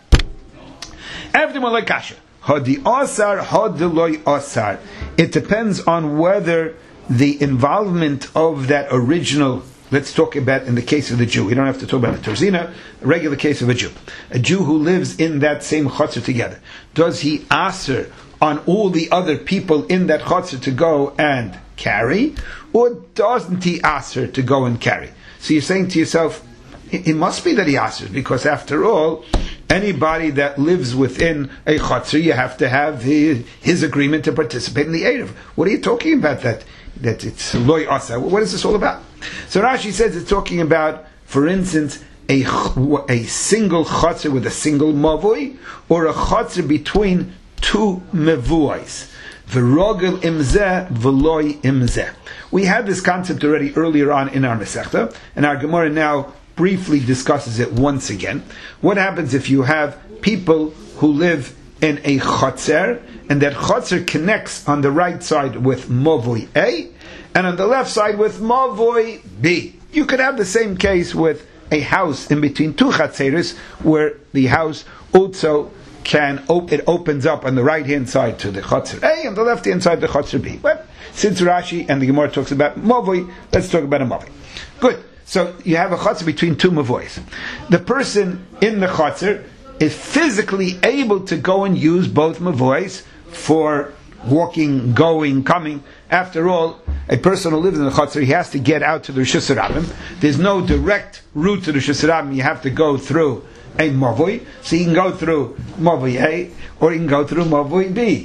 Speaker 1: Everyone like kasha. Hadi asar, hadi loy asar. It depends on whether the involvement of that original. Let's talk about in the case of the Jew. We don't have to talk about the Torzina. A regular case of a Jew, a Jew who lives in that same chutzner together. Does he asar on all the other people in that chutzner to go and carry, or doesn't he asar to go and carry? So you're saying to yourself, it must be that he asks, because after all, anybody that lives within a chutzner, you have to have his, his agreement to participate in the Erev. What are you talking about that, that it's loy asa? What is this all about? So Rashi says it's talking about, for instance, a, a single chutzner with a single mavui, or a chutzner between two mevuais. V'rogel imzeh v'loy imzeh. We had this concept already earlier on in our Masechta, and our Gemara now briefly discusses it once again. What happens if you have people who live in a chotzer, and that chotzer connects on the right side with Mavoi A, and on the left side with Mavoi B? You could have the same case with a house in between two chatzeres, where the house also can, op- it opens up on the right hand side to the chotzer A, and the left hand side to the chotzer B. Well, since Rashi and the Gemara talks about Mavoi, let's talk about a Mavoi. Good. So you have a chutzner between two mavois. The person in the chutzner is physically able to go and use both mavois for walking, going, coming. After all, a person who lives in the chutzner, he has to get out to the Rishus Rabim. There's no direct route to the Rishus Rabim. You have to go through a mavoi. So you can go through mavoi A, or you can go through mavoi B.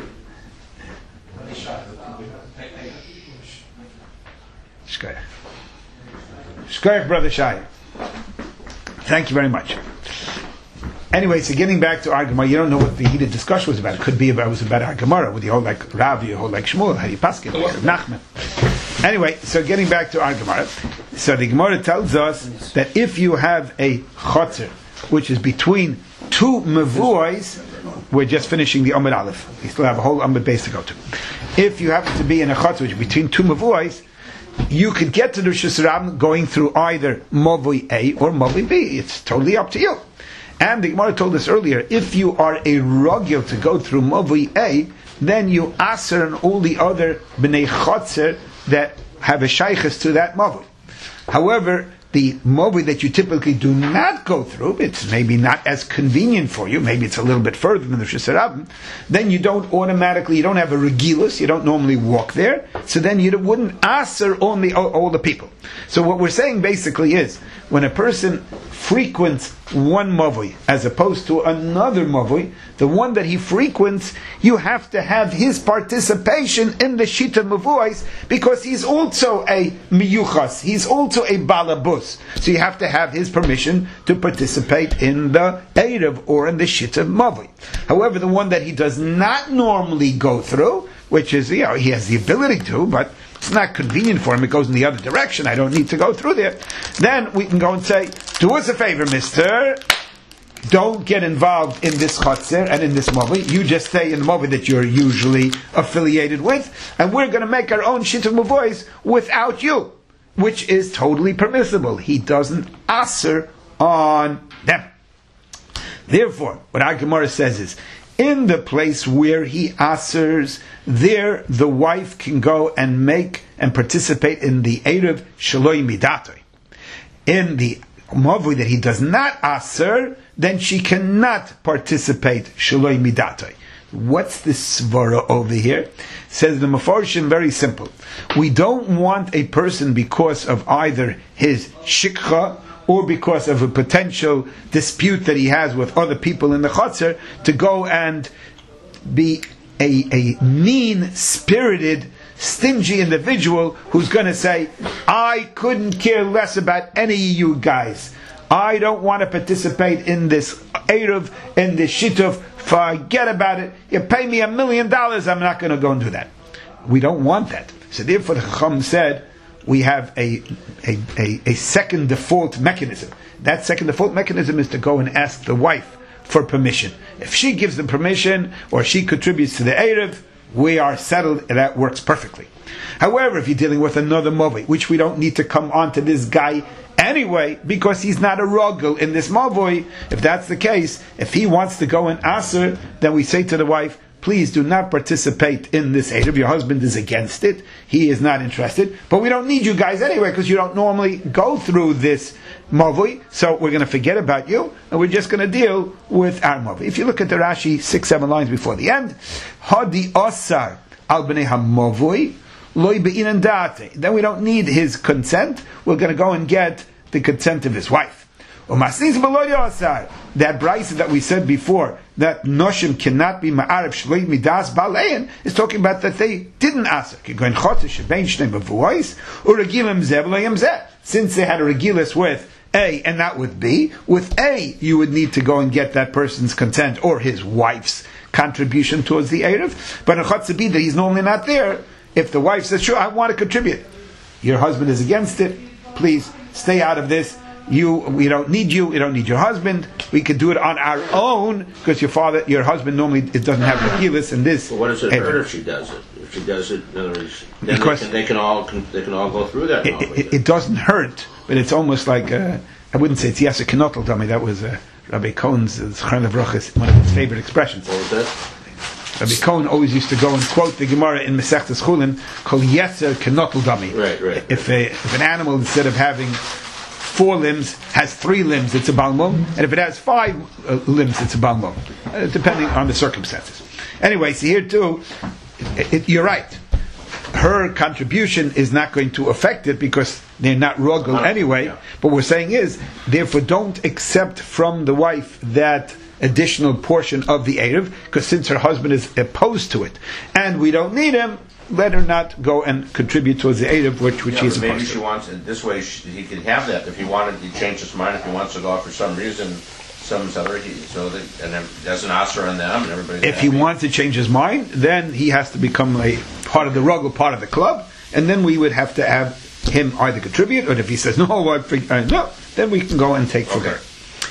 Speaker 1: Shkaya. Shkoyach, Brother Shai. Thank you very much. Anyway, so getting back to our Gemara, you don't know what the heated discussion was about. It could be about, it was about our Gemara, with you hold like Rav, you hold like Shmuel, how you paskin, Nachman. Anyway, so getting back to our Gemara, so the Gemara tells us that if you have a chotzer, which is between two mevuos, we're just finishing the Amud Aleph. We still have a whole Amud base to go to. If you happen to be in a chutz which is between two mavois, you could get to the Rosh Hashanah going through either Mavoi A or Mavoi B. It's totally up to you. And the Gemara told us earlier, if you are a rogil to go through Mavoi A, then you aser and all the other Bnei Chotzer that have a shaykhs to that Mavoi. However, the Mavoi that you typically do not go through, it's maybe not as convenient for you, maybe it's a little bit further than the Rosh Hashanah, then you don't automatically, you don't have a regilus, you don't normally walk there, so then you wouldn't aser on the, all, all the people. So what we're saying basically is, when a person frequents one Mavoi as opposed to another Mavoi, the one that he frequents, you have to have his participation in the Shita Mavois, because he's also a miyuchas, he's also a balabus. So you have to have his permission to participate in the Erev or in the Shita Mavoi. However, the one that he does not normally go through, which is, you know, he has the ability to, but it's not convenient for him, it goes in the other direction, I don't need to go through there, then we can go and say, do us a favor, mister, don't get involved in this chotzer and in this Mavoi, you just stay in the Mavoi that you're usually affiliated with, and we're going to make our own shit of Mavois without you, which is totally permissible. He doesn't aser on them. Therefore, what our Gemara says is, in the place where he asers, there the wife can go and make and participate in the Erev Shaloi Midatoi. In the Mavoi that he does not aser, then she cannot participate Shaloi Midatoi. What's the svara over here? Says the Mefarshim, very simple. We don't want a person, because of either his shikha or because of a potential dispute that he has with other people in the chotzer, to go and be a, a mean-spirited, stingy individual who's going to say, I couldn't care less about any of you guys. I don't want to participate in this Erev, in this Shituf, forget about it. You pay me a million dollars, I'm not going to go and do that. We don't want that. So therefore the Chacham said, we have a, a, a, a second default mechanism. That second default mechanism is to go and ask the wife for permission. If she gives the permission, or she contributes to the Erev, we are settled, and that works perfectly. However, if you're dealing with another Mavoi, which we don't need to come on to this guy anyway, because he's not a rogel in this Mavoi, if that's the case, if he wants to go and aser, then we say to the wife, please do not participate in this Erev. Your husband is against it. He is not interested. But we don't need you guys anyway, because you don't normally go through this Mavoi. So we're going to forget about you, and we're just going to deal with our Mavoi. If you look at the Rashi, six, seven lines before the end, Hadi Osar al bnei ha-Mavoi loy be'inan da'ate. Then we don't need his consent. We're going to go and get the consent of his wife. That brisa that we said before, that noshim cannot be ma'arif shloi midas balein, is talking about that they didn't ask. Since they had a regilus with A and not with B, with A you would need to go and get that person's consent or his wife's contribution towards the Erev. But in Chotzer B that he's normally not there, if the wife says, sure, I want to contribute, your husband is against it, please stay out of this. You, we don't need you. We don't need your husband. We can do it on our own, because your father, your husband, normally it doesn't have regilas in this.
Speaker 5: Well, what does it hurt if she does it? If she does it, in other words, then
Speaker 1: because
Speaker 5: they can, they can all they can all go through that.
Speaker 1: It, it, it doesn't hurt, but it's almost like uh, I wouldn't say it's yes a kenotl dummy. That was uh, Rabbi Cohen's Zchar Levrachas, one of his favorite expressions.
Speaker 5: What was that?
Speaker 1: Rabbi Cohen always used to go and quote the Gemara in Masechtas Chulin, "Kol yetzer kenotl dummy."
Speaker 5: Right, right.
Speaker 1: If a, if an animal, instead of having four limbs, has three limbs, it's a balmum, and if it has five uh, limbs, it's a balmum, uh, depending on the circumstances. Anyway, so here too, it, it, you're right. Her contribution is not going to affect it because they're not rogel anyway. Yeah. But what we're saying is, therefore, don't accept from the wife that additional portion of the Erev, because since her husband is opposed to it, and we don't need him, let her not go and contribute towards the Erev, which, which
Speaker 5: yeah,
Speaker 1: he's
Speaker 5: maybe
Speaker 1: supposed
Speaker 5: she
Speaker 1: to.
Speaker 5: wants it this way. She, he could have that if he wanted to change his mind. If he wants to go out for some reason, some other, he, so that and it doesn't answer on them, and everybody's
Speaker 1: If
Speaker 5: happy.
Speaker 1: he wants to change his mind, then he has to become a part of the ruggle, part of the club, and then we would have to have him either contribute, or if he says no, I think, uh, no, then we can go and take for
Speaker 5: okay.
Speaker 1: her.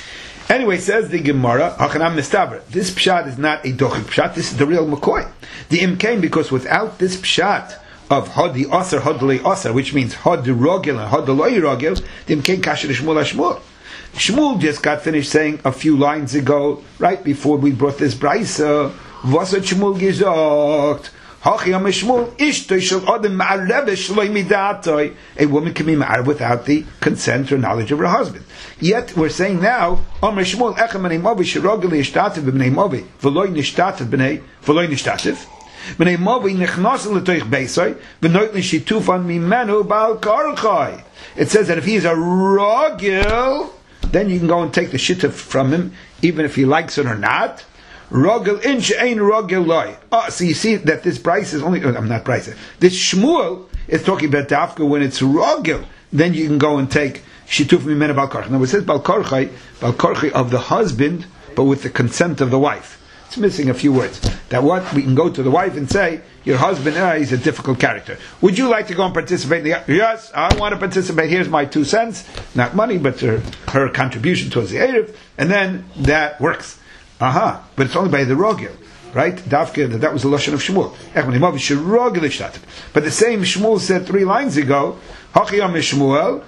Speaker 1: Anyway, says the Gemara, Hachanam Mistaver. This pshat is not a dochik pshat. This is the real McCoy. The im came because without this pshat of hodi aser, hodli aser, which means hodi rogel and hodloi rogel, the im came kasher Shmuel Shmuel. Shmuel just got finished saying a few lines ago, right before we brought this brisa. Was hat Shmuel gesagt? Hachi am Shmuel ishtoi shel adam ma'areve shloi midatoi. A woman can be married without the consent or knowledge of her husband. Yet we're saying now, Am Shmuel echem b'nei movi shirogeli ishtativ b'nei movi v'loi nishtativ b'nei v'loi nishtativ b'nei movi nechnosen l'toich beisoi v'noit l'shitufan mimenu ba'al karchai. It says that if he is a rogel, then you can go and take the shituf from him, even if he likes it or not. Rogel in she'ein rogel loy. Oh, so you see that this price is only. I'm not price. This Shmuel is talking about dafka when it's rogel. Then you can go and take shituf mimena bal karchai. Now it says bal karchai, bal karchai of the husband, but with the consent of the wife. It's missing a few words. That what we can go to the wife and say, your husband, uh, he's a difficult character. Would you like to go and participate? In the, yes, I want to participate. Here's my two cents, not money, but her, her contribution towards the erev, and then that works. Aha, uh-huh. But it's only by the rogel, right? Davke, that, that was the lashon of Shmuel. But the same Shmuel said three lines ago, Shmuel,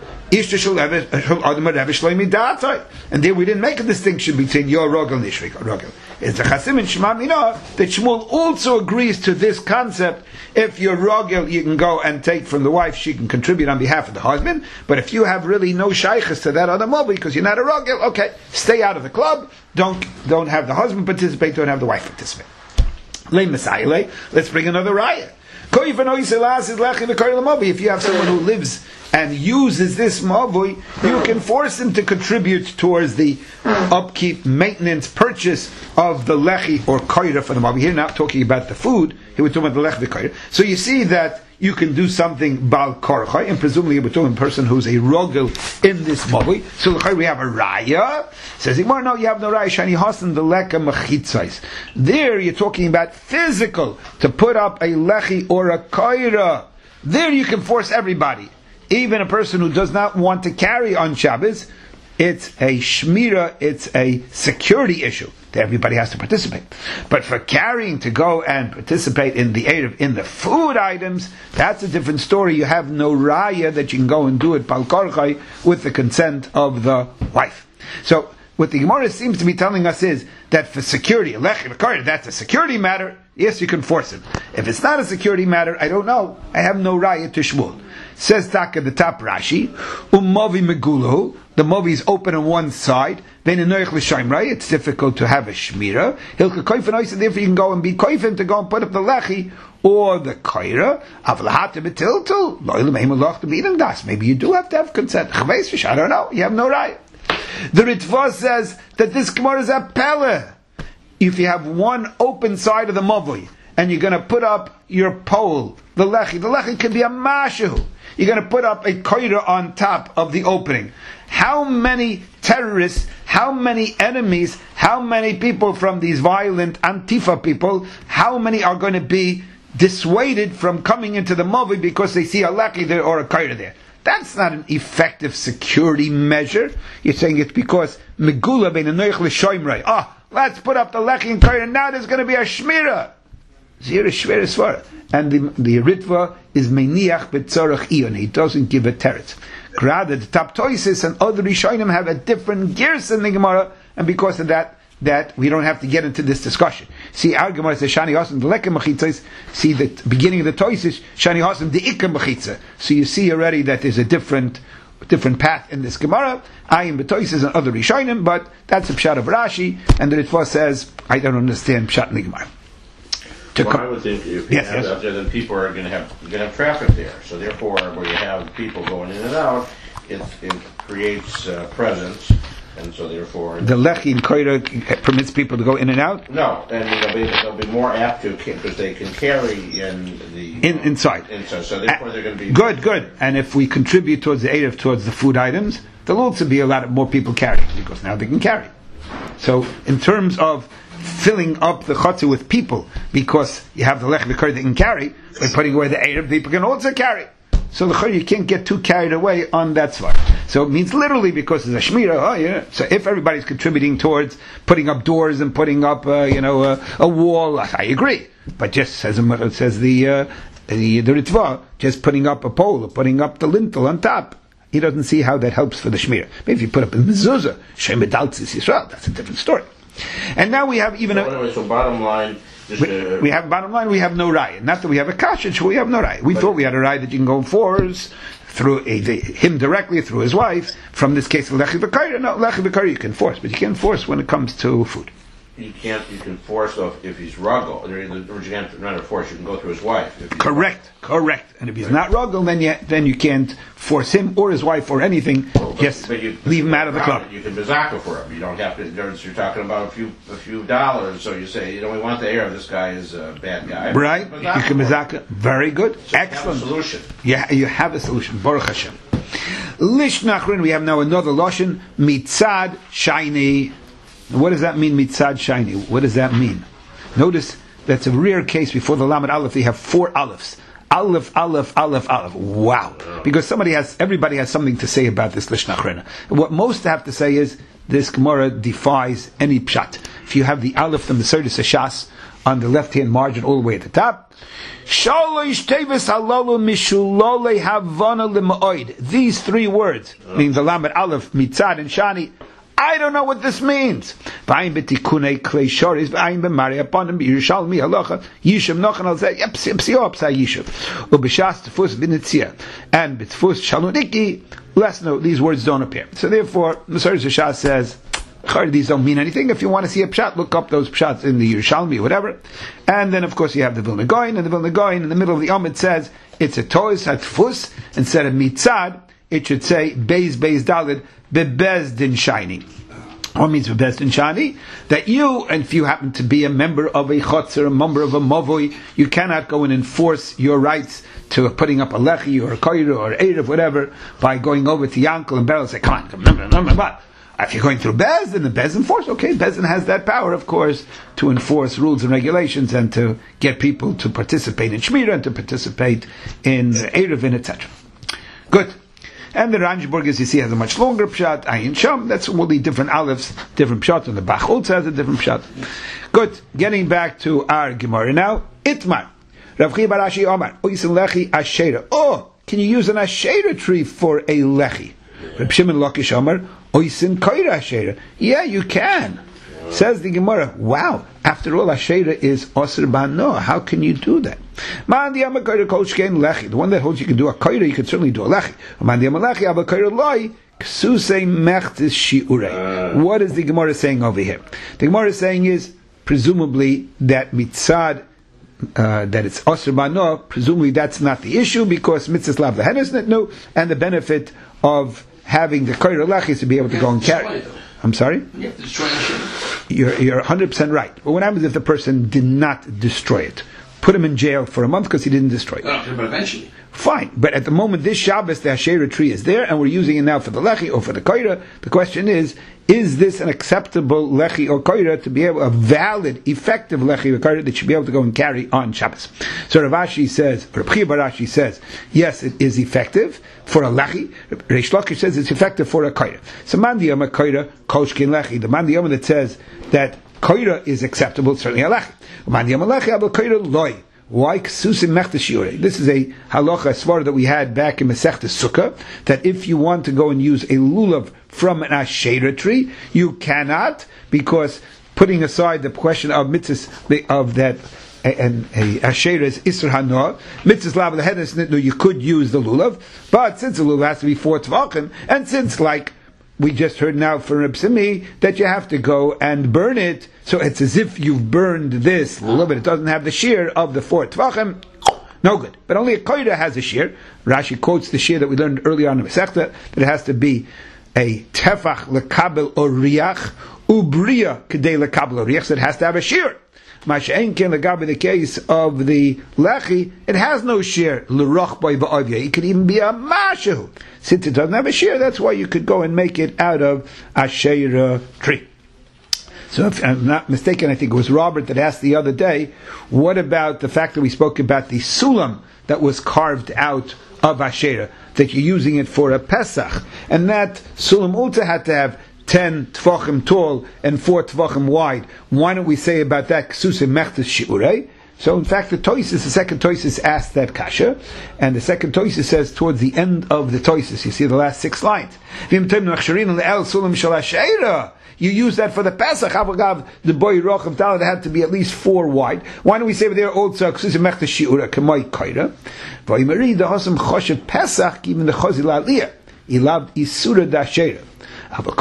Speaker 1: and there we didn't make a distinction between your rogel and ishrik rogel. It's a chasim in Shema Minah that Shmuel also agrees to this concept. If you're rogel, you can go and take from the wife; she can contribute on behalf of the husband. But if you have really no shaykhs to that other mobi because you're not a rogel, okay, stay out of the club. Don't don't have the husband participate. Don't have the wife participate. Let's bring another raya. If you have someone who lives and uses this mavui, you can force him to contribute towards the upkeep, maintenance, purchase of the lechi or koira for the mavui. Here, not talking about the food, he was talking about the lechi, the koira. So you see that you can do something bal korchai, and presumably we're talking a person who's a rogel in this mavui. So we have a raya. Says he, no, you have no raya. Shani hasan the leka machitzais. There you're talking about physical, to put up a lechi or a koira. There you can force everybody. Even a person who does not want to carry on Shabbos, it's a shmira, it's a security issue. Everybody has to participate. But for carrying to go and participate in the erev, in the food items, that's a different story. You have no raya that you can go and do it bal korchai with the consent of the wife. So what the Gemara seems to be telling us is that for security, that's a security matter. Yes, you can force it. If it's not a security matter, I don't know. I have no raya to Shmuel. Says Tak at the top Rashi, Umavi Megulu, the Mavi is open on one side, then in Noach L'Shaimrai, it's difficult to have a Shmira. Hilka Koifin Oisa, therefore you can go and be Koifin to go and put up the Lechi or the Koira. Avlahata Betiltul, Loilam Eimalach to be eating das. Maybe you do have to have consent. Chavesfish, I don't know. You have no right. The Ritva says that this Gemara is a Pele. If you have one open side of the Mavi, and you're going to put up your pole, the Lechi, the Lechi can be a Mashu. You're going to put up a koira on top of the opening. How many terrorists, how many enemies, how many people from these violent Antifa people, how many are going to be dissuaded from coming into the Mavi because they see a lechi there or a koira there? That's not an effective security measure. You're saying it's because Megula bein Noach L'Shaimrai. Ah, let's put up the lechi and koira. Now there's going to be a shmira. Here is shver svar, and the the Ritva is meiniach betzorach ion. He doesn't give a teretz. Rather, the Taptoisis and other Rishonim have a different gears in the Gemara, and because of that, that we don't have to get into this discussion. See, our Gemara says Shani Hasan the Lekam Mechitzas. See the beginning of the Toisis, Shani Hasan the Ikam Mechitza. So you see already that there's a different different path in this Gemara. I am Betoisis and other Rishonim, but that's a pshat of Rashi, and the Ritva says I don't understand pshat in the Gemara.
Speaker 5: Well, com- I would think if you
Speaker 1: yes,
Speaker 5: have
Speaker 1: yes.
Speaker 5: that, then people are going to have going to have traffic there. So therefore, where you have people going in and out, it, it creates uh, presence, and so therefore
Speaker 1: the lechi and koira permits people to go in and out.
Speaker 5: No, and they'll be they'll be more apt to because they can carry in the
Speaker 1: in, inside.
Speaker 5: Inside, so therefore uh, they're going to be
Speaker 1: good. Good, and if we contribute towards the erev, towards the food items, there'll also be a lot of more people carrying because now they can carry. So in terms of filling up the chotzer with people, because you have the lech v'kar they can carry, by putting away the erev, people can also carry. So the you can't get too carried away on that svart. So it means literally because it's a shmira. Oh yeah. So if everybody's contributing towards putting up doors and putting up, uh, you know, a, a wall, I agree. But just says it says the uh, the the Ritva, just putting up a pole or putting up the lintel on top. He doesn't see how that helps for the shmira. Maybe if you put up a mezuzah, Shem Medaltzis Yisrael, that's a different story. And now we have even
Speaker 5: so,
Speaker 1: a.
Speaker 5: Anyway, so bottom line. Just,
Speaker 1: we,
Speaker 5: uh,
Speaker 1: we have bottom line. We have no raya. Not that we have a kashich, we have no raya. We thought we had a raya that you can go force through a, the, him directly through his wife. From this case of lechi b'kaira, no lechi b'kaira you can force, but you can't force when it comes to food.
Speaker 5: You can't. You can force if, if he's ruggle. Or you can't not a force. You can go through his wife. If
Speaker 1: Correct, correct. And if he's not ruggle, then you then you can't force him or his wife or anything.
Speaker 5: Well, but,
Speaker 1: Just
Speaker 5: but you,
Speaker 1: leave him out of the club.
Speaker 5: You can bezaka for him. You don't have to. You're talking about a few a few dollars. So you say, you know, we want the air of this guy is a bad guy.
Speaker 1: Right? You can bezaka. Very good.
Speaker 5: So
Speaker 1: Excellent.
Speaker 5: You have a solution.
Speaker 1: Yeah, you have a solution. Baruch Hashem. Lish nachrin. We have now another lashon mitzad shiny. What does that mean, mitzad shiny? What does that mean? Notice that's a rare case before the Lamed Aleph. They have four Alephs. Aleph, Aleph, Aleph, Aleph. Wow. Because somebody has, everybody has something to say about this Lish Nachrena. What most have to say is, this Gemara defies any pshat. If you have the Aleph from the Serdis Hashas on the left-hand margin all the way at the top, these three words, meaning the Lamed Aleph, Mitzad, and Shani, I don't know what this means. And betzfus shaloniki, less no, these words don't appear. So therefore, Masar Zashah says, these don't mean anything. If you want to see a pshat, look up those pshats in the Yerushalmi or whatever. And then of course you have the Vilna Gaon, and the Vilna Gaon in the middle of the Amud says, it's a tois hatfus, instead of mitzad, it should say beis beis dalid bebezdin shiny. What means bebezdin shiny? That you, and if you happen to be a member of a chotzer, a member of a mavoi, you cannot go and enforce your rights to putting up a lechi or a koira or erev, whatever, by going over to Yankel and Beryl and say, come on, remember, remember, what? If you're going through Bez, then the Bez enforce. Okay, Bezin has that power, of course, to enforce rules and regulations and to get people to participate in Shmira and to participate in Erevin, et cetera. Good. And the Ranjburg, as you see, has a much longer pshat, Ayin Sham. That's all the different aleph, different pshat, and the Bach also has a different pshat. Good. Getting back to our Gemara now. Itmar. Rav Chi bar Ashi Omar. Oisin lechi ashera. Oh, can you use an ashera tree for a lechi? Reb Shimon Lakish Omar. Oisin koira ashera. Yeah, you can. Says the Gemara, wow, after all, Ashera is Osir Bano. How can you do that? Man the Amakoira Kolshkein Lechi. The one that holds you can do a koira, you can certainly do a Lechi. Man the Amalechi Abakoira Loi, Ksuse Mechtis Shiure. What is the Gemara saying over here? The Gemara is saying is, presumably, that mitzad, uh, that it's Osir Bano, presumably that's not the issue, because mitzvahs lav the head isn't new, and the benefit of having the koira Lechi is to be able to go and carry. I'm sorry?
Speaker 6: You have to destroy the
Speaker 1: You're, you're one hundred percent right. But what happens if the person did not destroy it? Put him in jail for a month because he didn't destroy it.
Speaker 6: No, but eventually.
Speaker 1: Fine. But at the moment, this Shabbos, the Asherah tree is there, and we're using it now for the Lechi or for the Koira. The question is, is this an acceptable Lechi or Koira to be able, a valid, effective Lechi or Koira that should be able to go and carry on Shabbos? So Rav Ashi says, Rav Chi bar Ashi says, yes, it is effective for a Lechi. Reish Lakish says it's effective for a Koira. So Mandiyama Koira, Kolshkin Lechi. The Mandiyama that says that Koira is acceptable, certainly a Lechi. Mandiyama Lechi, Abel Koira Loi. Why ksusim mechtes shiurei? This is a halacha svara that we had back in Masechtas Sukkah, that if you want to go and use a lulav from an asherah tree, you cannot, because putting aside the question of mitzvahs of that, and a asherah is isur hanoah, mitzvahs lav the head you could use the lulav, but since the lulav has to be four tvachim, and since like we just heard now from Reb Simi that you have to go and burn it, so it's as if you've burned this lulav, but it doesn't have the shear of the four tvachim. No good. But only a koira has a shear. Rashi quotes the shear that we learned earlier on in the Masechta, that it has to be a tefach lekabel or riach, ubriya kedei lekabel or riach, so it has to have a shear. Masha'en ken legabe, the case of the lechi, it has no shear. L'roch by ba'avya, it could even be a mashu. Since it doesn't have a shear, that's why you could go and make it out of asherah tree. So if I'm not mistaken, I think it was Robert that asked the other day, what about the fact that we spoke about the sulam that was carved out of Asherah, that you're using it for a Pesach, and that sulam ulta had to have ten tvachim tall and four tvachim wide. Why don't we say about that ksusim mechtas shiurei? So in fact, the Toises, the second Toises asked that kasha, and the second Toises says towards the end of the Toises, you see the last six lines. You use that for the Pesach. The boy Rochav Dalet had to be at least four wide. Why don't we say there also ksusim mechtas shiura k'may kaira? V'yimari the hasam choshev Pesach even the chazil aliyah ilav isura da'asherah. What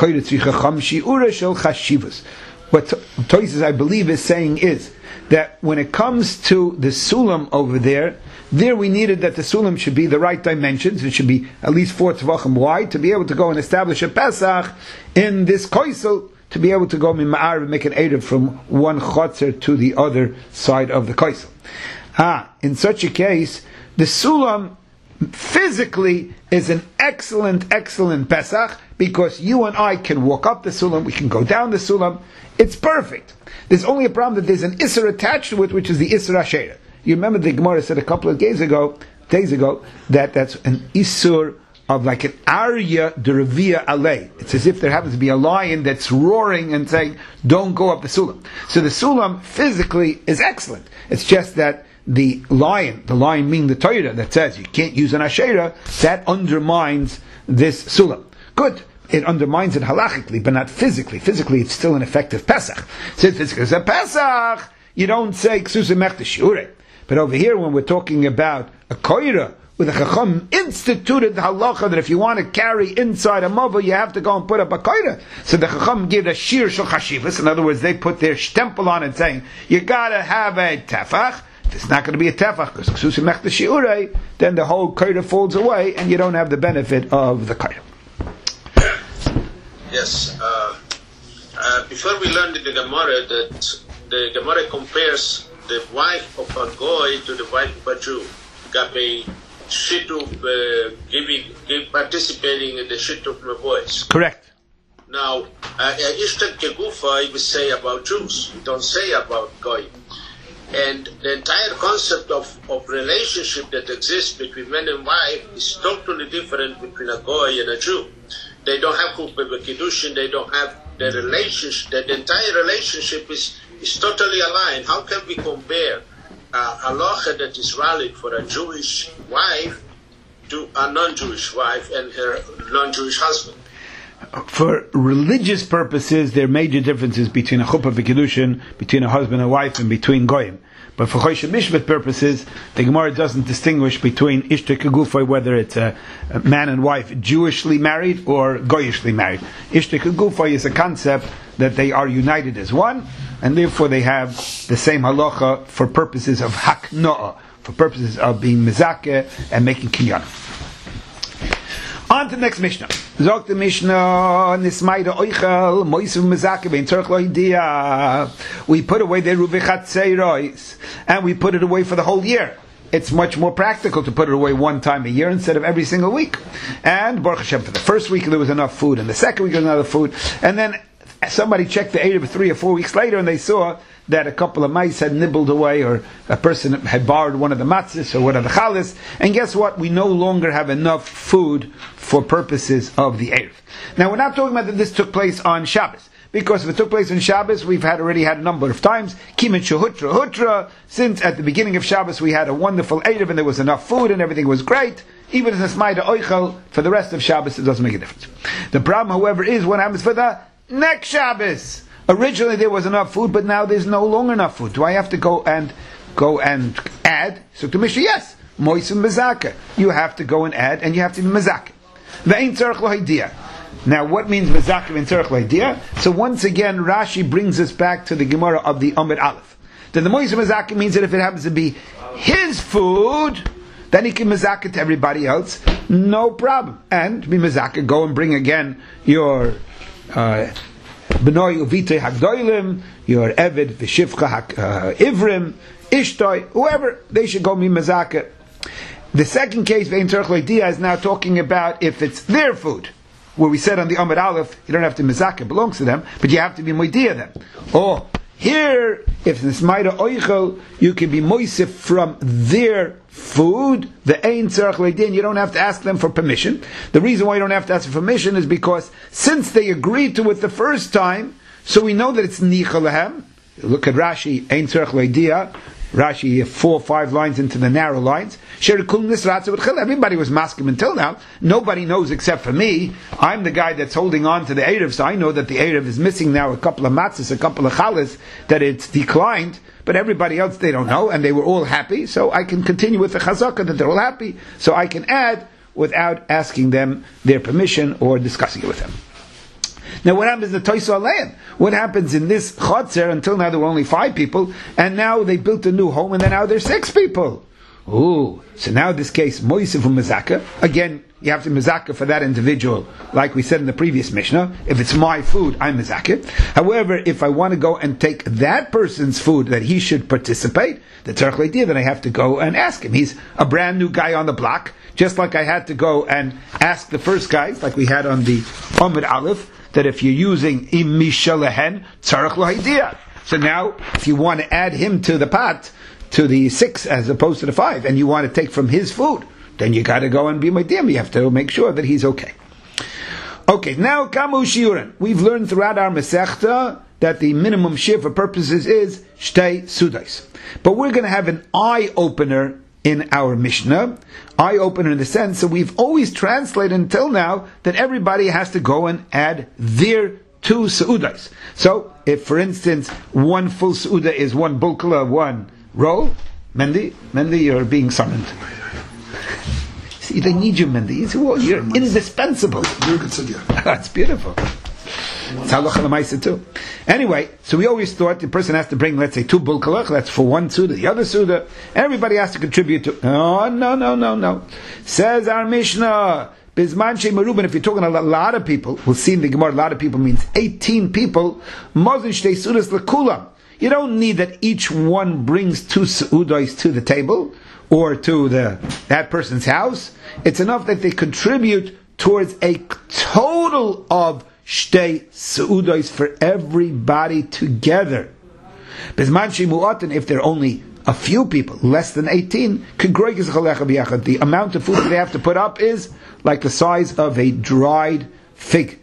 Speaker 1: Toises, I believe, is saying is that when it comes to the sulam over there, there we needed that the sulam should be the right dimensions. It should be at least four tvachim wide to be able to go and establish a Pesach in this koisel, to be able to go mima'ar and make an erev from one chotzer to the other side of the koisel. Ah, in such a case, the sulam physically is an excellent, excellent Pesach, because you and I can walk up the sulam, we can go down the sulam. It's perfect. There's only a problem that there's an isser attached to it, which is the isser asherah. You remember the Gemara said a couple of days ago, days ago, that that's an isur of like an arya derevia alei. It's as if there happens to be a lion that's roaring and saying, "Don't go up the sulam." So the sulam physically is excellent. It's just that the lion, the lion meaning the Torah that says you can't use an asherah, that undermines this sulam. Good. It undermines it halachically, but not physically. Physically, it's still an effective Pesach. Since it's a Pesach, you don't say ksusim mechtas shiurei. But over here, when we're talking about a koira, with a chacham instituted the halacha that if you want to carry inside a mava, you have to go and put up a koira. So the chacham give a shir shel chashivas. In other words, they put their stempel on it, saying you got to have a tefach. If it's not going to be a tefach because ksusim mechtas shiurei, then the whole koira falls away, and you don't have the benefit of the koira.
Speaker 7: Yes. Uh, uh, before we learned in the Gemara that the Gemara compares the wife of a goy to the wife of a Jew. Gabe shituf, uh, giving, give, participating in the shituf boys.
Speaker 1: Correct.
Speaker 7: Now, Ishtak Kegufa, we say about Jews. We don't say about goy. And the entire concept of, of relationship that exists between man and wife is totally different between a goy and a Jew. They don't have Chupeh B'Kiddushin, they don't have the relationship, the entire relationship is, is totally aligned. How can we compare a halacha that is valid for a Jewish wife to a non-Jewish wife and her non-Jewish husband?
Speaker 1: For religious purposes, there are major differences between a Chupeh B'Kiddushin, between a husband and wife, and between goyim. But for Choshe Mishpat purposes, the Gemara doesn't distinguish between Ishta Kegufay, whether it's a, a man and wife Jewishly married or Goyishly married. Ishta Kegufay is a concept that they are united as one, and therefore they have the same halacha for purposes of haknoah, for purposes of being mezakeh and making kinyan. On to the next Mishnah. Zog the Mishnah, Nismaida Oichel, Moisu Mezakeh, Bein Tzorech Lo Hidia. We put away the Ruvichat Seirois, and we put it away for the whole year. It's much more practical to put it away one time a year instead of every single week. And Baruch Hashem, for the first week there was enough food, and the second week there was enough food, and then somebody checked the Erev three or four weeks later, and they saw that a couple of mice had nibbled away, or a person had borrowed one of the matzahs or one of the chalas, and guess what? We no longer have enough food for purposes of the Erev. Now, we're not talking about that this took place on Shabbos, because if it took place on Shabbos, we've had already had a number of times, Kimin Shehutra Hutra, since at the beginning of Shabbos we had a wonderful Erev and there was enough food and everything was great. Even if it's Maida Oichel, for the rest of Shabbos it doesn't make a difference. The problem, however, is what happens for the next Shabbos. Originally there was enough food, but now there's no longer enough food. Do I have to go and go and add? So to Mishnah, yes, Moisim Mezakeh. You have to go and add, and you have to be Mezakeh. Ve'ein tzarech lo hidiyah. Now, what means Mezakeh ve'ein tzarech lo hidiyah? So once again, Rashi brings us back to the Gemara of the Amud Aleph. Then the Moisim Mezakeh means that if it happens to be his food, then he can Mezakeh to everybody else, no problem. And to be Mezakeh, go and bring again your uh, B'noi uvitei hagdoilim, your Eved v'shivcha uh, ivrim, Ishtoi, whoever, they should go mi mezakeh. The second case, ve'in tzarech lo hidiyah, is now talking about if it's their food. where we said on the Amud Aleph, you don't have to mizaka, it belongs to them, but you have to be moidia them. Or here, if it's maida oichel, you can be moisif from their food, the ein tzarech leidin, you don't have to ask them for permission. The reason why you don't have to ask for permission is because since they agreed to it the first time, so we know that it's nicha lehem. Look at Rashi, ein tzarech leidia, Rashi, four or five lines into the narrow lines. Everybody was masking until now. Nobody knows except for me. I'm the guy that's holding on to the Erev, so I know that the Erev is missing now a couple of matzahs, a couple of chalas, that it's declined. But everybody else, they don't know, and they were all happy. So I can continue with the chazakah that they're all happy. So I can add without asking them their permission or discussing it with them. Now what happens in the Toisa Aleim? What happens in this Chotzer? Until now there were only five people, and now they built a new home, and then now there's six people. Ooh, so now in this case, Moisef Mezaka. Again, you have to Mezaka for that individual, like we said in the previous Mishnah. If it's my food, I'm Mezaka. However, if I want to go and take that person's food, that he should participate, the Tzarech Leidiyah, then I have to go and ask him. He's a brand new guy on the block, just like I had to go and ask the first guys, like we had on the Amud Aleph, that if you're using im misha lehen, tzarech lo. So now, if you want to add him to the pot, to the six as opposed to the five, and you want to take from his food, then you got to go and be meidim. You have to make sure that he's okay. Okay, now kamu shiurin. We've learned throughout our Masechta that the minimum shir for purposes is shtei sudais. But we're going to have an eye opener in our Mishnah, eye opener in the sense that we've always translated until now that everybody has to go and add their two seudas. So, if for instance one full seuda is one bulkala, one roll, Mendy, Mendy, you're being summoned. See, they need you, Mendy. It's, well, you're indispensable.
Speaker 6: You're a good sugya.
Speaker 1: That's beautiful. It's halacha l'maisa too. Anyway, so we always thought the person has to bring, let's say, two bulkalach, that's for one suda, the other suda, everybody has to contribute to. Oh, no, no, no, no. Says our Mishnah, Bizman Shei Meruben, if you're talking a lot of people, we'll see in the Gemara, a lot of people means eighteen people, Mozin Shtei Sudas L'Kulam. You don't need that each one brings two su'udais to the table, or to the that person's house. It's enough that they contribute towards a total of shtei seudos for everybody together. If there are only a few people, less than eighteen, the amount of food that they have to put up is like the size of a dried fig.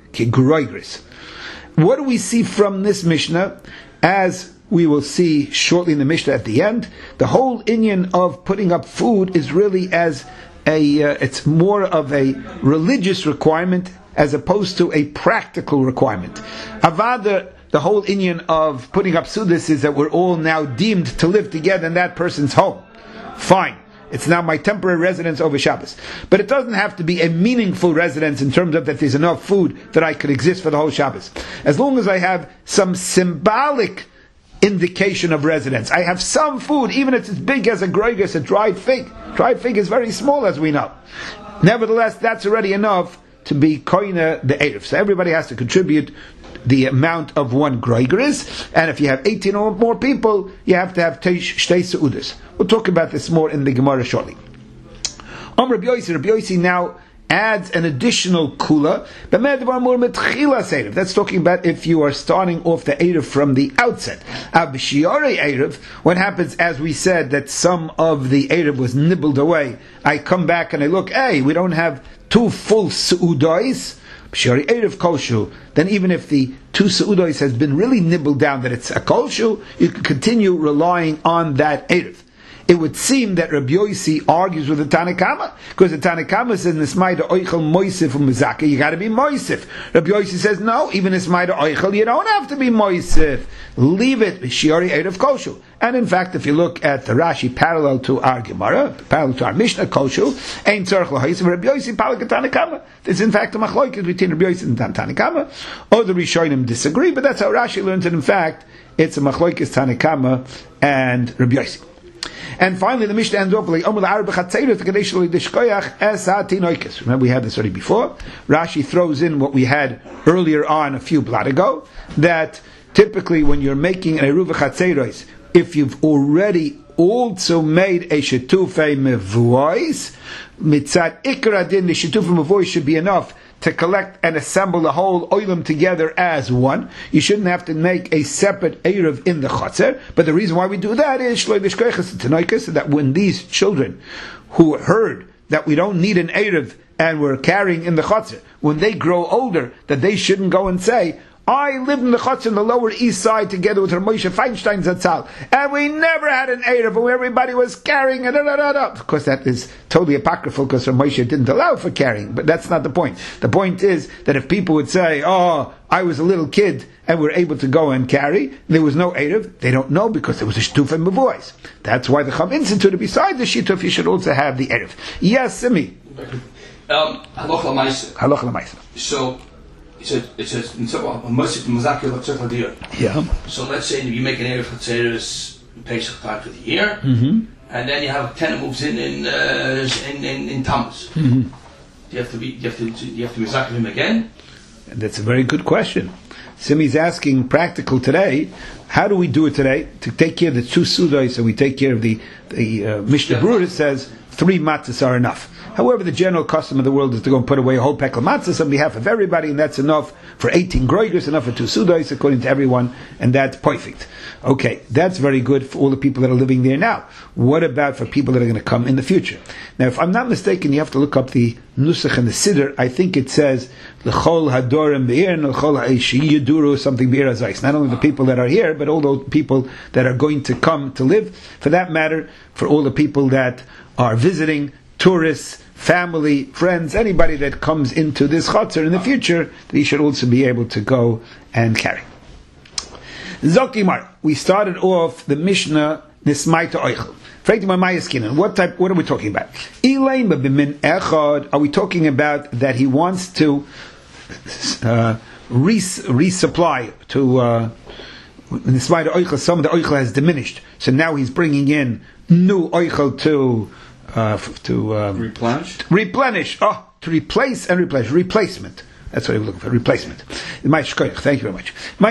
Speaker 1: What do we see from this Mishnah? As we will see shortly in the Mishnah at the end, the whole inyan of putting up food is really as a, uh, it's more of a religious requirement as opposed to a practical requirement. Avada, the whole inyan of putting up sudas is that we're all now deemed to live together in that person's home. Fine. It's now my temporary residence over Shabbos. But it doesn't have to be a meaningful residence in terms of that there's enough food that I could exist for the whole Shabbos. As long as I have some symbolic indication of residence. I have some food, even if it's as big as a groigus, a dried fig. Dried fig is very small, as we know. Nevertheless, that's already enough to be koine the erev. So everybody has to contribute the amount of one groigris, and if you have eighteen or more people, you have to have shtei seudas. We'll talk about this more in the Gemara shortly. Om Rabbi Yosi, Rabbi Yosi now adds an additional kula. That's talking about if you are starting off the erev from the outset. What happens, as we said, that some of the erev was nibbled away. I come back and I look, hey, we don't have two full su'udais. Then even if the two su'udais has been really nibbled down, that it's a kolshu, you can continue relying on that erev. It would seem that Rabbi Yosi argues with the Tanakama, because the Tanakama says Nismaida Oichel Moisif Umizaka, you got to be Moisif. Rabbi Yosi says no, even Nismaida Oichel, you don't have to be Moisif. Leave it, Shiori Erev Koshu. And in fact, if you look at the Rashi parallel to our Gemara, parallel to our Mishnah Koshu, Ein Tzarech L'Ha'is, Rabbi Yosi Palak Tanakama. There's in fact a machloikis between Rabbi Yosi and Tanakama. Other Rishonim disagree, but that's how Rashi learns it. In fact, it's a machloikis Tanakama and Rabbi Yosi. And finally, the Mishnah ends off like Remember, we had this already before. Rashi throws in what we had earlier on a few blot ago, that typically when you're making an eruv chatzeros, if you've already also made a shetufei mevuos, mitzad ikra din, the shetufei mevuos should be enough to collect and assemble the whole oilam together as one. You shouldn't have to make a separate Erev in the Chotzer. But the reason why we do that is that when these children who heard that we don't need an Erev and we're carrying in the Chotzer, when they grow older, that they shouldn't go and say, I lived in the Chotzer in the Lower East Side together with Rav Moshe Feinstein Zatzal, and we never had an Erev, and everybody was carrying it. Da, da, da, da. Of course, that is totally apocryphal because Rav Moshe didn't allow for carrying, but that's not the point. The point is that if people would say, oh, I was a little kid and we were able to go and carry, there was no Erev, they don't know because there was a Shtuf and Mavois. That's why the Chum instituted, besides the Shituf, you should also have the Erev. Yes, Simi.
Speaker 8: Um, Halacha l'maisa.
Speaker 1: Halacha l'maisa.
Speaker 8: So, it says, it says, a masjid mazakir l'tzach l'dir.
Speaker 1: Yeah.
Speaker 8: So let's say you make an Erev Chatzeres Pesach time for the year,
Speaker 1: Mm-hmm.
Speaker 8: and then you have a tenant moves in in uh, in, in, in Tammuz.
Speaker 1: Mm-hmm.
Speaker 8: Do you have to be, you have to, you have to mazakir him again?
Speaker 1: And that's a very good question. Simi's asking practical today, how do we do it today? To take care of the two sudos and we take care of the, the uh, Mishnah Berurah says three matzahs are enough. However, the general custom of the world is to go and put away a whole peck of matzahs on behalf of everybody, and that's enough for eighteen groigers, enough for two sudos, according to everyone, and that's perfect. Okay, that's very good for all the people that are living there now. What about for people that are going to come in the future? Now, if I'm not mistaken, you have to look up the Nusach and the Siddur. I think it says, L'chol hadorim be'ir, and l'chol ha'ishi yiduru, something be'ir azais. Not only the people that are here, but all those people that are going to come to live. For that matter, for all the people that are visiting, tourists, family, friends, anybody that comes into this chutzner in the future, that he should also be able to go and carry. Zokimar, we started off the Mishnah Nismai to Oichel. What type? What are we talking about? Elaim b'min echad. Are we talking about that he wants to uh, res- resupply to uh, Nismai to Oichel? Some of the Oichel has diminished, so now he's bringing in new Oichel to uh, f- to um,
Speaker 4: Replenish?
Speaker 1: Replenish. Oh, to replace and replenish. Replacement. That's what I'm looking for. Replacement. Thank you very much.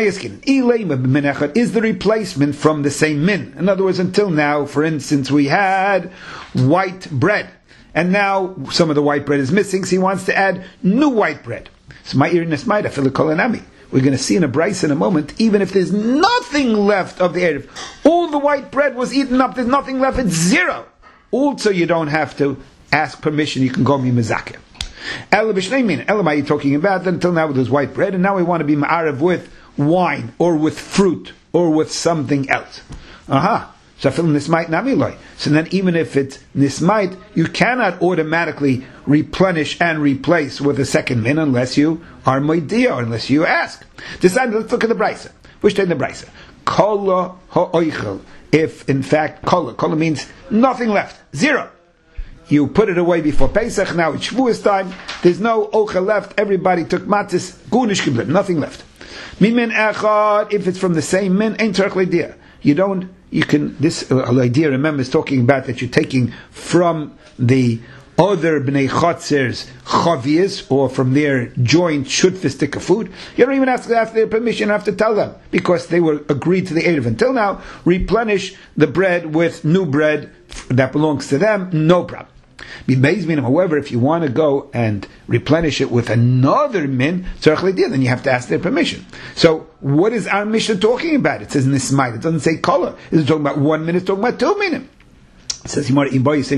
Speaker 1: Is the replacement from the same min? In other words, until now, for instance, we had white bread, and now some of the white bread is missing, so he wants to add new white bread. So my ear nesmaida filikolanami. We're going to see in a Bryce in a moment, even if there's nothing left of the Erev, all the white bread was eaten up, there's nothing left, it's zero. Also, you don't have to ask permission, you can go mi mezakeh. Ela b'shnei Ela, are you talking about that until now there's white bread, and now we want to be ma'arev with wine, or with fruit, or with something else. Aha. So fil nismait namiloi. So then even if it's nismait, you cannot automatically replenish and replace with a second min unless you are moidia, or unless you ask. Decide, let's look at the brisa. Which in the brisa? Kola ha'oichel. If in fact kola, kola means nothing left, zero. You put it away before Pesach, now it's Shavuos time, there's no ochel left, everybody took matzis, gunish kiblim, nothing left. Mimin echad, if it's from the same min, ain't tzarech l'idea. You don't, you can, this uh, idea, remember, is talking about that you're taking from the other bnei chotzer's chavias, or from their joint shutfis stick of food. You don't even have to ask their permission, you have to tell them, because they were agreed to the Erev. Until now, replenish the bread with new bread that belongs to them, no problem. However, if you want to go and replenish it with another min, then you have to ask their permission. So, what is our Mishnah talking about? It says nismait. It doesn't say color. It's talking about one min. It's talking about two minim. It says you can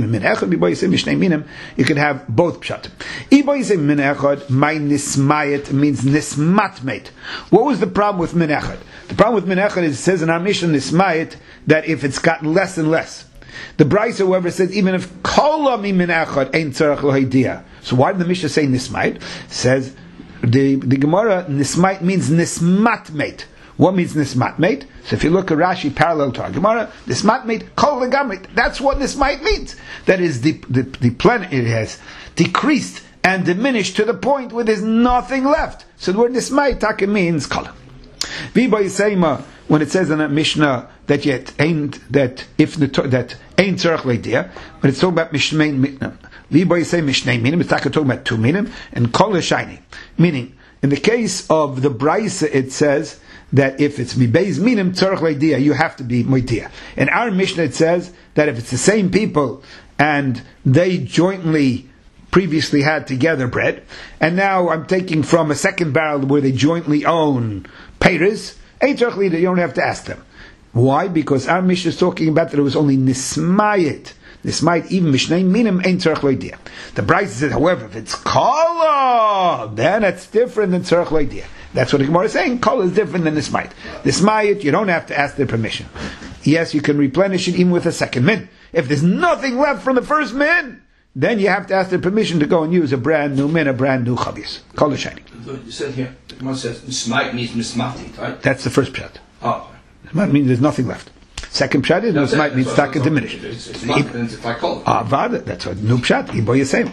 Speaker 1: have both pshatim. My nismayet means nismatmate. What was the problem with min echad? The problem with min echad is it says in our Mishnah nismayet that if it's gotten less and less. The Bryce, however, says even if kol min echad ain't tzarech l'hidiyah. So why did the Mishnah say nismait? Says the the Gemara nismait means nismatmate. What means nismatmate? So if you look at Rashi parallel to our Gemara, nismatmate kol legamrit. That's what nismait means. That is the the, the plan. It has decreased and diminished to the point where there's nothing left. So the word nismait taka means kol. V'ba yisayma. When it says in that Mishnah that yet ain't that if the that ain't tzarech l'idea, but it's talking about mishnei minim. V'boy say mishnei minim. It's talking about two minim and kol shiny. Meaning, in the case of the Brisa, it says that if it's mibeis minim tzarech l'idea, you have to be moidia. In our Mishnah, it says that if it's the same people and they jointly previously had together bread, and now I'm taking from a second barrel where they jointly own peiros, you don't have to ask them. Why? Because our Mishnah is talking about that it was only nismayit. Nismayit, even mishnei minim, ain't tzarech loidia. The Braisa said, however, if it's kala, then it's different than tzarech loidia. That's what the Gemara is saying. Kala is different than nismayit. Nismayit, you don't have to ask their permission. Yes, you can replenish it even with a second min. If there's nothing left from the first min, then you have to ask their permission to go and use a brand new min, a brand new chavis. Kala shiny.
Speaker 8: You said here, the Gemara says, nismayit means mismati, right?
Speaker 1: That's the first pshat.
Speaker 8: Oh.
Speaker 1: It might mean there's nothing left. Second pshat is, no, it might mean taka diminished.
Speaker 8: It's, it's not, it's if I call it.
Speaker 1: Ah, vada, that's what new pshat, Ibo Yisem.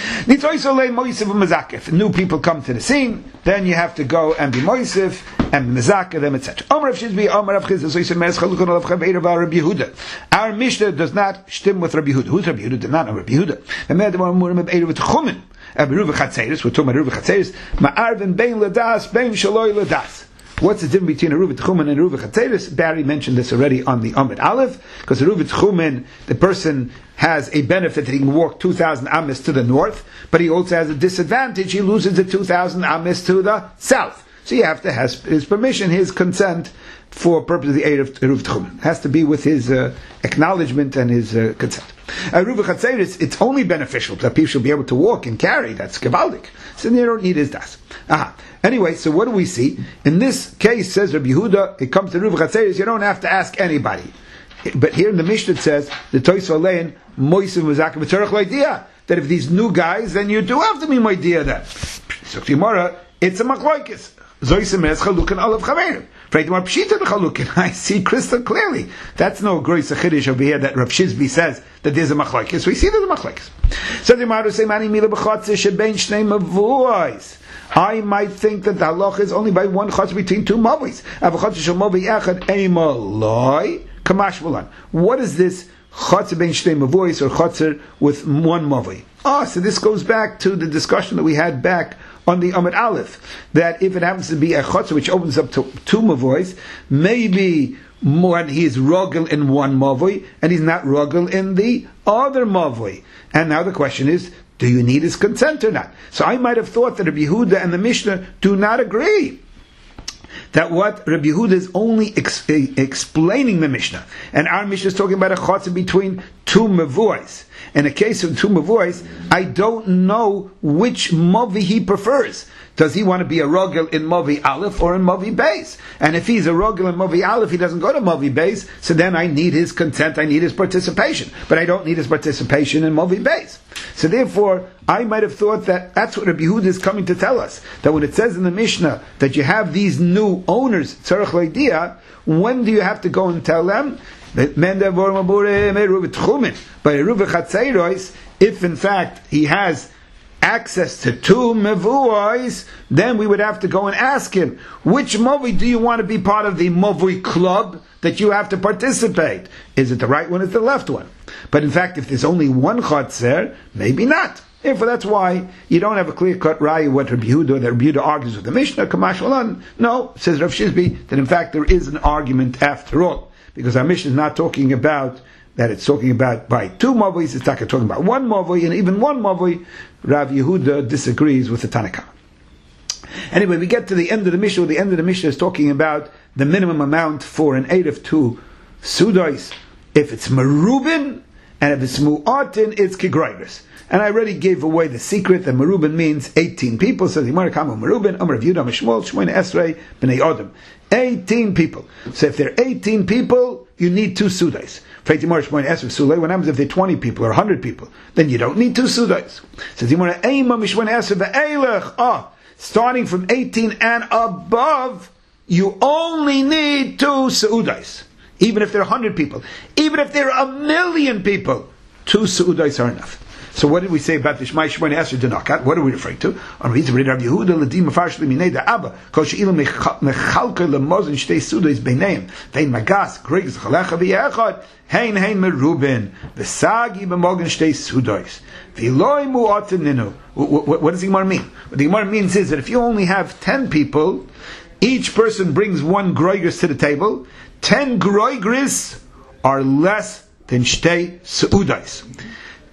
Speaker 1: If new people come to the scene, then you have to go and be moisif, and mezakeh them, et cetera. Our Mishnah does not shtim with Rabbi Yehuda. Who's Rabbi Yehuda? Does not know Rabbi Yehuda. We're talking about Ruva Chatzeris. Ma'arvin bein ladas, bein shaloi ladas. What's the difference between a Ruva Tchumen and a Ruva Chatzeris? Barry mentioned this already on the Amid Aleph, because a Ruva Tchumen, the person has a benefit that he can walk two thousand amis to the north, but he also has a disadvantage, he loses the two thousand amis to the south. So you have to have his permission, his consent, for purpose of the aid of Ruva Tchumen. It has to be with his uh, acknowledgement and his uh, consent. A Ruva Chatzeris, it's only beneficial that people should be able to walk and carry, that's Gevaldik. So they don't need his das. Aha. Anyway, so what do we see? In this case, says Rabbi Yehuda, it comes to Ruva Chatzeris, you don't have to ask anybody. But here in the Mishnah it says, the Tois Valein, Moisim V'Zak V'Tzorach L'Idea, that if these new guys, then you do have to be Moidea then. So Gemara, it's a Machlokes. Zoisim Es Chalukin Olav Chaverim. Freidimar Pshita Chalukin. I see crystal clearly. That's no Groisa Chiddush over here that Rav Shizbi says that there's a Machlokes. We see there's a Machlokes. So the Gemara say, Mani Mila B'Chotze Shebein Shnei Mavuos. I might think that the halacha is only by one chotz between two mavis. What is this chotzer ben shtei mavuos or chotzer with one mavi? Ah, so this goes back to the discussion that we had back on the Amid Aleph, that if it happens to be a chotzer which opens up to two mavuos, maybe more he is rogel in one mavoi and he's not rogel in the other mavoi. And now the question is, do you need his consent or not? So I might have thought that Rabbi Yehuda and the Mishnah do not agree. That what Rabbi Yehuda is only ex- explaining the Mishnah. And our Mishnah is talking about a chotzer between two mavuos. In a case of two mavuos, I don't know which mavi he prefers. Does he want to be a rogel in Mavi Aleph or in Mavi Beis? And if he's a rogel in Mavi Aleph, he doesn't go to Mavi Beis, so then I need his consent, I need his participation. But I don't need his participation in Mavi Beis. So therefore, I might have thought that that's what Rabbi Yehuda is coming to tell us. That when it says in the Mishnah that you have these new owners, Tzarech L'Idea, when do you have to go and tell them? By Ruva Chatzeros, if in fact he has access to two mevuos, then we would have to go and ask him, which movie do you want to be part of the movie club that you have to participate? Is it the right one or the left one? But in fact, if there's only one chotzer, maybe not. Therefore, that's why you don't have a clear-cut raya what Rabbi Yehuda, that Rabbi Yehuda argues with the Mishnah, Kamash Malan. No, says Rav Shizbi, that in fact there is an argument after all. Because our Mishnah is not talking about that it's talking about by two movies, it's talking about one movie, and even one movie, Rav Yehuda disagrees with the Tanakh. Anyway, we get to the end of the Mishnah. The end of the Mishnah is talking about the minimum amount for an eight of two sudos. If it's merubin, and if it's mu'atin, it's kigroiris. And I already gave away the secret that merubin means eighteen people. So the Gemara Kama merubin, Amar Rav Yehuda, Mishmol, Shmoin Esrei, Bnei Odom. eighteen people. So if there are eighteen people, you need two sudos. When happens if there are twenty people or one hundred people, then you don't need two sudos. So ah, starting from eighteen and above, you only need two sudos. Even if there are one hundred people. Even if there are a million people, two sudos are enough. So what did we say about the Shmai Shmoni Esrei Denakat? What are we referring to? On Rav Yehuda Ladim Mafarshli Minei Da Abba Kol She'ilu Mechalker Lemozin Shtei Sudos Beineim Vein Magas Grigz Chalecha V'Yechad Hein Hein Merubin V'Sagi B'Mogen Shtei Sudos V'Loi Mu'atin Ninu. What does the Gemara mean? What the Gemara means is that if you only have ten people, each person brings one groigris to the table. Ten groigris are less than Shtei Sudos.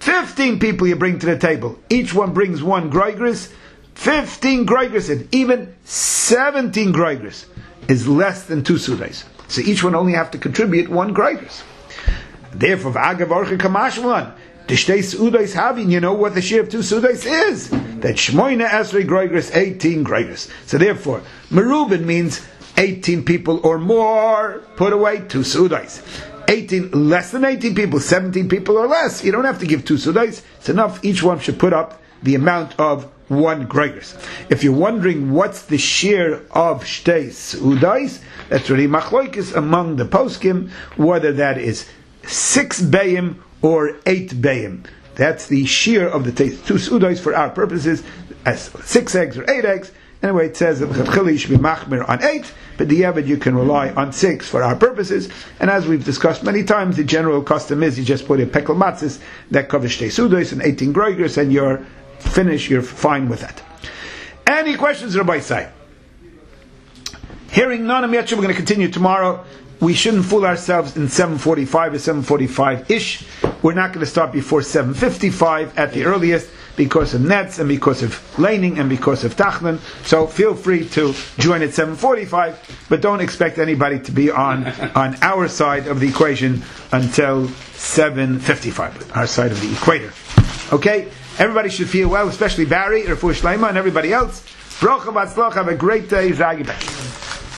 Speaker 1: fifteen people you bring to the table. Each one brings one groigris. fifteen groigris, and even seventeen groigris is less than two sudays. So each one only have to contribute one groigris. Therefore, v'agav orcha kamashmalan, the shtei sudays having, you know what the share of two sudays is? That shmoina esrei groigris, eighteen groigris. So therefore, merubin means eighteen people or more, put away two sudays. eighteen, less than eighteen people, seventeen people or less, you don't have to give two sudays. It's enough, each one should put up the amount of one groigris. If you're wondering what's the share of shtei sudays, that's really machloikis among the poskim, whether that is six bayim or eight bayim. That's the share of the two sudays for our purposes, as six eggs or eight eggs. Anyway, it says that l'chadchili should be machmir on eight, but the average you can rely on six for our purposes. And as we've discussed many times, the general custom is you just put a pekel matzis that covers shtei sudays and eighteen groigers, and you're finished. You're fine with that. Any questions, Rabbi Say? Hearing none of yet, we're going to continue tomorrow. We shouldn't fool ourselves in seven forty-five or seven forty-five ish. We're not going to start before seven fifty-five at the earliest, because of nets and because of laning and because of tachlan. So feel free to join at seven forty-five, but don't expect anybody to be on on our side of the equation until seven fifty-five, our side of the equator. Okay? Everybody should feel well, especially Barry, Refuah Shleima, and everybody else. Bracha v'atzlach, have a great day. Zagi back.